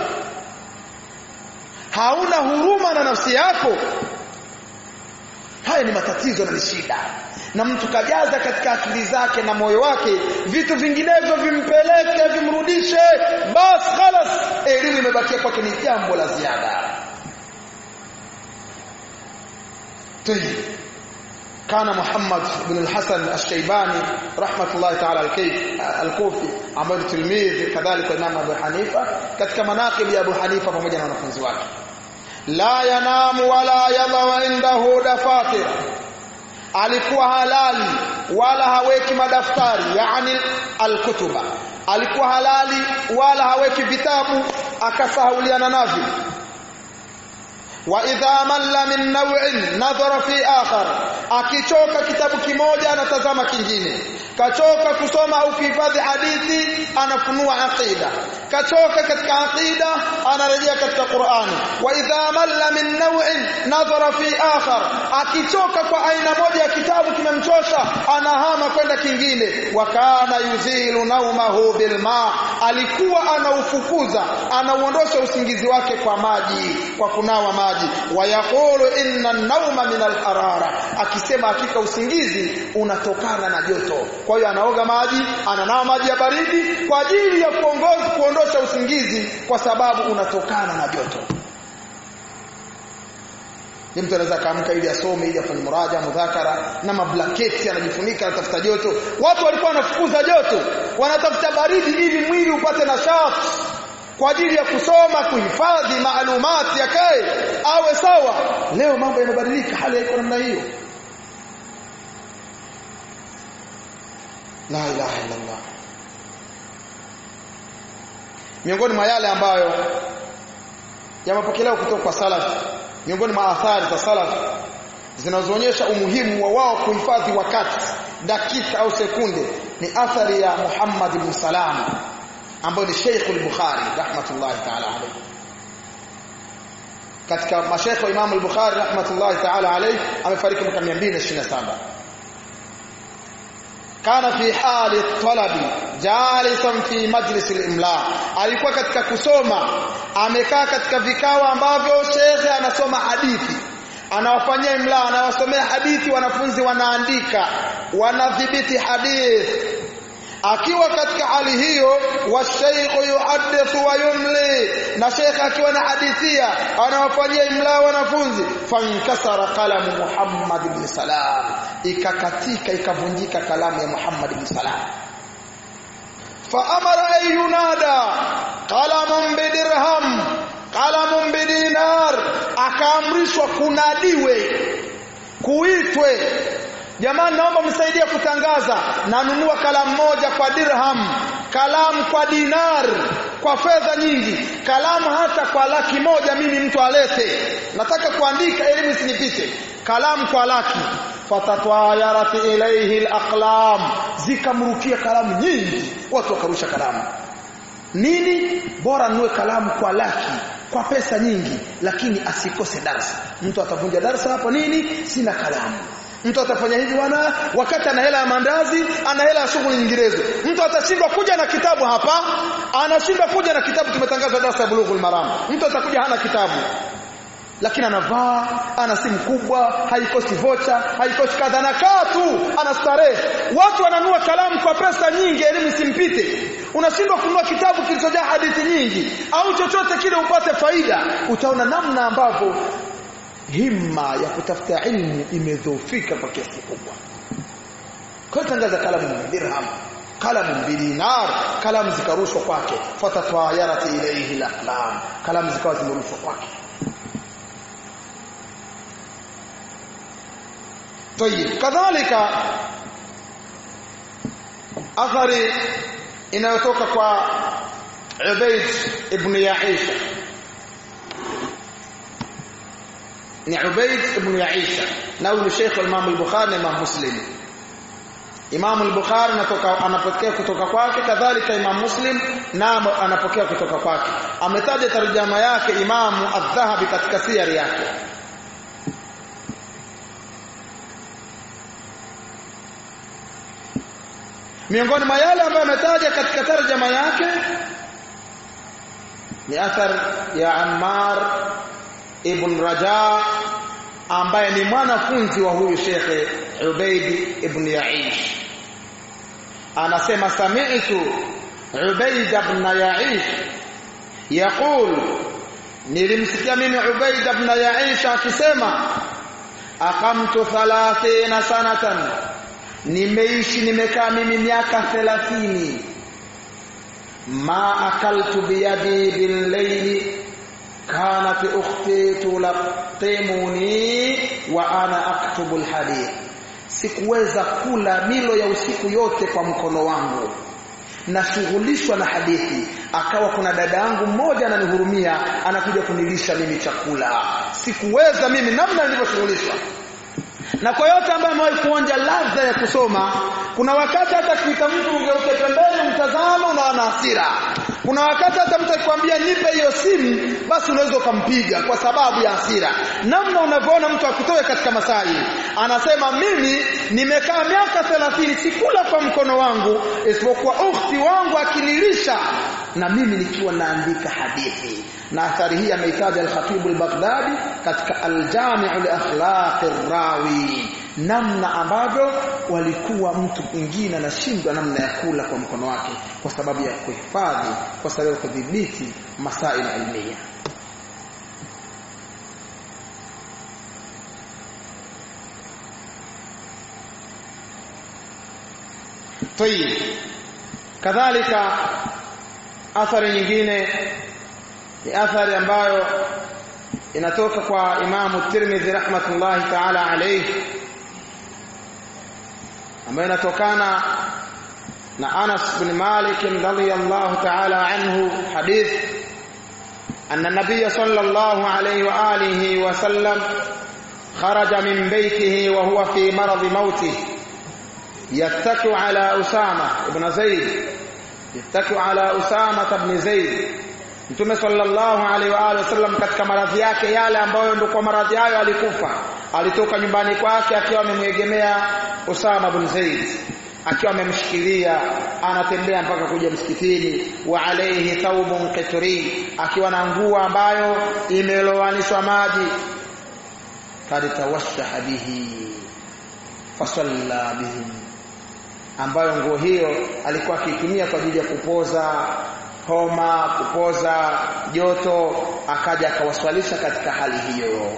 hauna huruma na nafsi yako. Haya ni matatizo na ni shida, na mtu kajaza katika akili zake na moyo wake vitu vinginevyo vimpeleke vimrudishe, bas khalas, elimu imebakia kwake ni jambo la ziada. Tayeb, kana Muhammad ibn al-Hasan al-Shaybani rahmatullahi ta'ala al-Kufi, ambaye tilmidhi kadhalika Imam Abu Hanifa, katika manaqib ya Abu Hanifa pamoja na wanafunzi wake. La yanamu wala yadha indahu dafatir, alikuwa halali wala haweki madaftari, yani alkutuba. Alikuwa halali wala haweki vitabu akasahauliana navyo. wa idha malla min naw'in nadhara fi akhar, akichoka kitabu kimoja anatazama kingine, kachoka kusoma au kuhifadhi hadithi anafunua aqida, kachoka katika aqida anarejea katika Qur'ani. Wa idha malla min naw'in nadhara fi akhar, akichoka kwa aina moja ya kitabu kimemchosha anahama kwenda kingine. Wa kana yuzilu naumahu bilma, alikuwa anaufukuza anauondosha usingizi wake kwa maji, kwa kunawa maji. Wa yaqulu inna an-nawma min al-harara, akisema hakika usingizi unatokana na joto. Kwa hiyo anaoga maji, ananawa maji ya baridi kwa ajili ya kuongoza kuondosha usingizi kwa sababu unatokana na joto. Ni mtu anaweza kaamka ili asome, ili afanye muraja, mudhakara na mablanketi anajifunika anatafuta joto. Watu walikuwa wanafukuza joto, wanatafuta baridi ili mwili upate nashati kwa ajili ya kusoma, kuhifadhi maalumati yake awe sawa. Leo mambo yamebadilika, hali haiko namna hiyo. La ilaha illa Allah. Miongoni mwa yale ambayo yamepokelewa kutoka kwa salaf, miongoni mwa athari za salaf zinazoonyesha umuhimu wa wao kuhifadhi wakati, dakika au sekunde, ni athari ya Muhammad ibn Salam ambaye ni Sheikh al-Bukhari rahmatullahi ta'ala alayhi. Katika mashaikh wa Imam al-Bukhari rahmatullahi ta'ala alayhi, amefariki mwaka mia mbili ishirini na saba. Kana fi hali talabi jalisan fi majlis al-imla, alikuwa katika kusoma, amekaa katika vikao ambavyo shekhe anasoma hadithi, anawafanyia imla, anawasomea hadithi, wanafunzi wanaandika, wanadhibiti hadithi. Akiwa katika hali hiyo, wa shaykh yuhaddithu wa yumli, na shaykh akiwa na hadithia anawafanyia imla wanafunzi. Fankasara qalamu Muhammad ibn Salam, ikakatika ikavunjika kalamu ya Muhammad ibn Salam. Fa amara ay yunada qalamun bidirham qalamun bidinar, akaamrishwa kunadiwe, kuitwe, jamani naomba msaidie kutangaza, nanunua kalamu moja kwa dirham, kalamu kwa dinar, kwa fedha nyingi, kalamu hata kwa laki moja mimi mtu alete, nataka kuandika elimu isinipite, kalamu kwa laki. Fatatwayarat ilayhi al-aqlam, zikamrukia kalamu nyingi, watu wakarusha kalamu. Nini? Bora nunue kalamu kwa laki, kwa pesa nyingi, lakini asikose darasa. Mtu atavunja darasa hapo, nini? Sina kalamu. Mtu atafanya hivi wana wakati ana hela ya mandazi, ana hela ya shughuli nyinginezo. Mtu atashindwa kuja na kitabu hapa, anashindwa kuja na kitabu kimetangazwa darasa ya Bulughul Maram. Mtu atakuja hana kitabu, lakini anavaa, ana simu kubwa, haikosi vocha, haikosi kadha, na kaa tu anastarehe. Watu wananunua kalamu kwa pesa nyingi, elimu simpite. Unashindwa kununua kitabu kilichojaa hadithi nyingi au chochote kile upate faida. Utaona namna ambavyo himma ya kutafuta ilmu imedhoofika kwa kiasi kikubwa. Kwa tangaza kalamu dirham, kalamu dinar, kalamu zikarushwa kwake. Fatatwayarat ilayhi al-aqlam, kalamu zikawa zimerushwa kwake. Tayeb, kadhalika athari inayotoka kwa Ubayd ibn Yaisha, ni Ubayd ibn Yaisha na huyu Sheikh al-Imam al-Bukhari na Imam Muslim. Imam al-Bukhari anatoka anapokea kutoka kwake, kadhalika Imam Muslim namo anapokea kutoka kwake. Ametaja tarjama yake Imam Adh-Dhahabi katika siyar yake. Miongoni mwa yale ambayo ametaja katika tarjama yake ni athar ya Ammar ibn Raja, ambaye ni mwanafunzi wa huyu Sheikh Ubayd ibn Yaish. Anasema sami'tu Ubayd ibn Yaish yaqul, nilimsikia mimi Ubayd ibn Yaish akisema, aqamtu thalathina sanatan, nimeishi nimekaa mimi miaka thelathini, ma akaltu biyadi bil-layli kanat ukhti tulaqimuni wa ana aktubu al-hadith, sikuweza kula milo ya usiku yote kwa mkono wangu, nashughulishwa na hadithi, akawa kuna dada yangu mmoja ananihurumia, anakuja kunilisha mimi chakula, sikuweza mimi namna nilivyoshughulishwa. Na kwa yote ambaye amewahi kuonja ladha ya kusoma, kuna wakati hata kuita mtu ungeuke pembeni mtazamo unaona hasira. Kuna wakati hata mtu akikwambia nipe hiyo simu, basi unaweza ukampiga kwa sababu ya hasira. Namna unavyoona mtu akutoe katika masai, anasema mimi nimekaa miaka thelathini sikula kwa mkono wangu isipokuwa ukhti wangu akinilisha na mimi nikiwa naandika hadithi. Na athari hii ameitaja al-Khatib al-Baghdadi katika al-Jami' li akhlaq ar-rawi, namna ambavyo walikuwa mtu mwingine anashindwa namna ya kula kwa mkono wake kwa sababu ya kuhifadhi, kwa sababu ya kudhibiti masail ilmiya. Tayeb, kadhalika athari nyingine ni athari ambayo inatoka kwa Imam Tirmidhi rahmatullahi ta'ala alayhi, ambayo inatokana na Anas bin Malik radhiyallahu ta'ala anhu, hadith anna nabiy sallallahu alayhi wa alihi wa sallam kharaja min baytihi wa huwa fi marad mautihi yattaki ala Usama ibn Zaid yattaki ala Usama ibn Zaid. Mtume sallallahu alaihi wa alihi wasallam katika maradhi yake yale ambayo ndio kwa maradhi hayo alikufa, alitoka nyumbani kwake akiwa amemwegemea Usama ibn Zaid, akiwa amemshikilia, anatembea mpaka kuja msikitini. Wa alayhi thawbun qitri, akiwa na nguo ambayo imelowanishwa maji. Kad tawashaha bihi fasalla bihi, ambayo nguo hiyo alikuwa akitumia kwa ajili ya kupoza homa, kupoza joto, akaja akawaswalisha katika hali hiyo.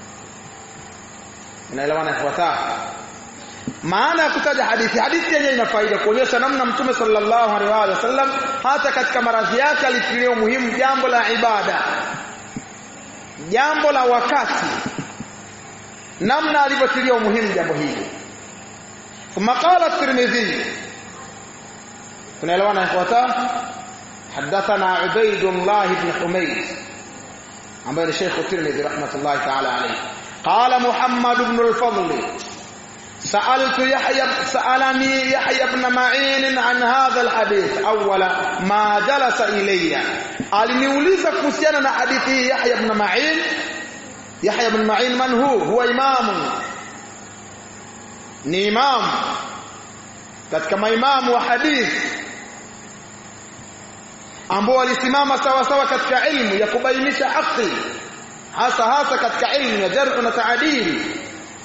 Unaelewana ifuata? Maana ya kutaja hadithi, hadithi yenyewe ina faida kuonyesha namna Mtume sallallahu alaihi wasallam hata katika maradhi yake alitilia umuhimu jambo la ibada, jambo la wakati, namna alivyotilia umuhimu jambo hili. ثم قال الترمذي، tunaelewana ifuata? حدثنا عبيد الله بن حميد عن الشيخ الترمذي رحمه الله تعالى عليه قال محمد بن الفضل سألت يحيى سألني يحيى بن معين عن هذا الحديث أول ما جلس إلي. aliniuliza kuhusiana na hadithi Yahya ibn Ma'in. Yahya ibn Ma'in man hu? Huwa imamu, ni imam katika maimamu wa hadithi ambao walisimama sawa sawa katika ilmu ya kubainisha haki, hasa hasa katika ilmu ya jarh na taadil.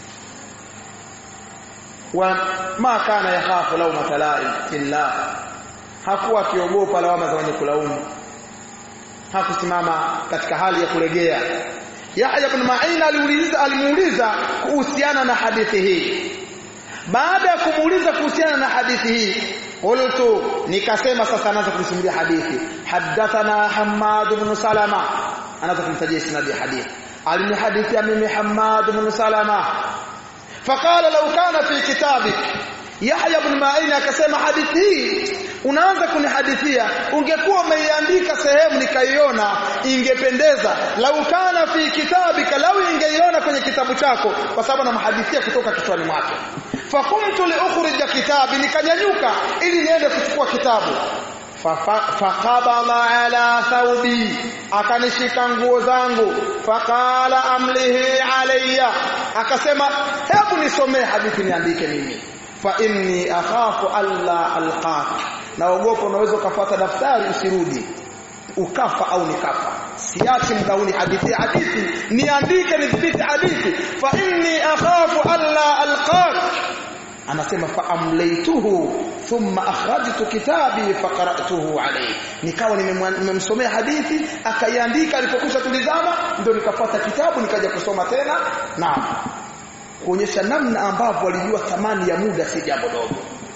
Wa ma kana yakhafu lawma talaim illa, hakuwa akiogopa lawama za wenye kulaumu, hakusimama katika hali ya kulegea. Yahya ibn Ma'in aliuliza alimuuliza kuhusiana na hadithi hii. Baada ya kumuuliza kuhusiana na hadithi hii, qultu, nikasema sasa anaanza kusimulia hadithi. Hadathana Hammad ibn Salama, anaanza kumtajia isnadi hadithi. Alinihadithia mimi Hammad ibn Salama. Faqala law kana fi kitabik, Yahya ibn Ma'in akasema hadithi hii unaanza kunihadithia, ungekuwa umeiandika sehemu nikaiona ingependeza. Law kana fi kitabika, law ingeiona kwenye kitabu chako, kwa sababu na mahadithia kutoka kichwani mwake. Fakumtu li ukhrija kitabi, nikanyanyuka ili niende kuchukua kitabu. Faqabala ala thawbi, akanishika nguo zangu. Faqala amlihi alayya, akasema hebu nisomee hadithi niandike mimi. Fa inni akhafu alla alqaq, naogopa unaweza kufuata daftari usirudi ukafa au nikafa. Siachi mdauni hadithi hadithi niandike nithibiti hadithi. Fa inni akhafu alla alqaq, anasema fa amlaytuhu thumma akhrajtu kitabi faqara'tuhu alayhi, nikawa nimemsomea hadithi akaiandika. Alipokwisha tulizama ndio nikafuata kitabu nikaja kusoma tena. Naam, kuonyesha namna ambavyo walijua thamani ya muda si jambo dogo.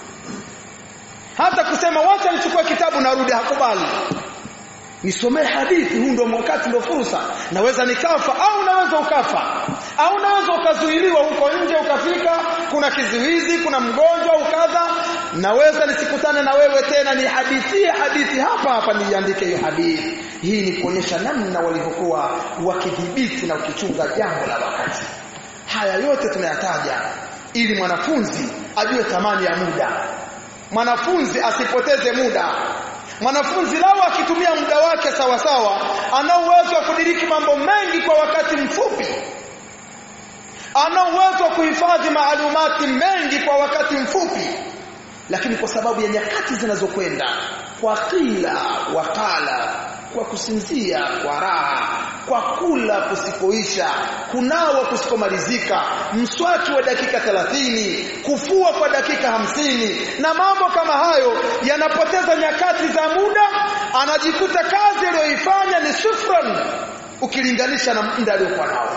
Hata kusema wacha nichukue kitabu narudi hakubali, nisomee hadithi, huu ndio wakati, ndio fursa. Naweza nikafa au naweza ukafa, au naweza ukazuiliwa huko nje ukafika kuna kiziwizi, kuna mgonjwa ukadha, naweza nisikutane na wewe tena, ni hadithi hadithi hapa hapa niandike hiyo hadithi. Hii ni kuonyesha namna walivyokuwa wakidhibiti na ukichunga jambo la wakati. Haya yote tunayataja ili mwanafunzi ajue thamani ya muda. Mwanafunzi asipoteze muda. Mwanafunzi lao akitumia muda wake sawa sawa, ana uwezo wa kudiriki mambo mengi kwa wakati mfupi. Ana uwezo wa kuhifadhi maalumati mengi kwa wakati mfupi. Lakini kwa sababu ya nyakati zinazokwenda, kwa kila wakala, kwa kusinzia kwa raha, kwa kula kusikoisha, kunawa kusikomalizika, mswaki wa dakika thelathini, kufua kwa dakika hamsini, na mambo kama hayo yanapoteza nyakati za muda, anajikuta kazi aliyoifanya ni sufran ukilinganisha na muda aliyokuwa nao.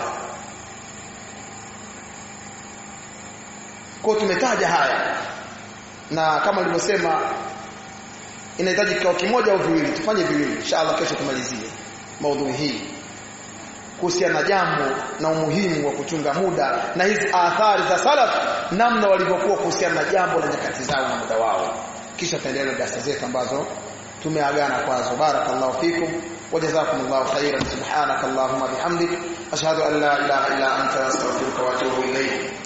Kwa tumetaja haya, na kama nilivyosema inahitaji kikao kimoja au viwili, tufanye viwili inshallah, kesho tumalizie maudhui hii kuhusiana na jambo na umuhimu wa kuchunga muda na hizi athari za salaf, namna walivyokuwa kuhusiana na jambo la nyakati zao na muda wao. Kisha taendelea na darasa zetu ambazo tumeagana kwazo. Barakallahu fikum wa jazakumullahu khairan. Subhanakallahumma bihamdik ashhadu an la ilaha illa anta astaghfiruka wa atubu ilayk.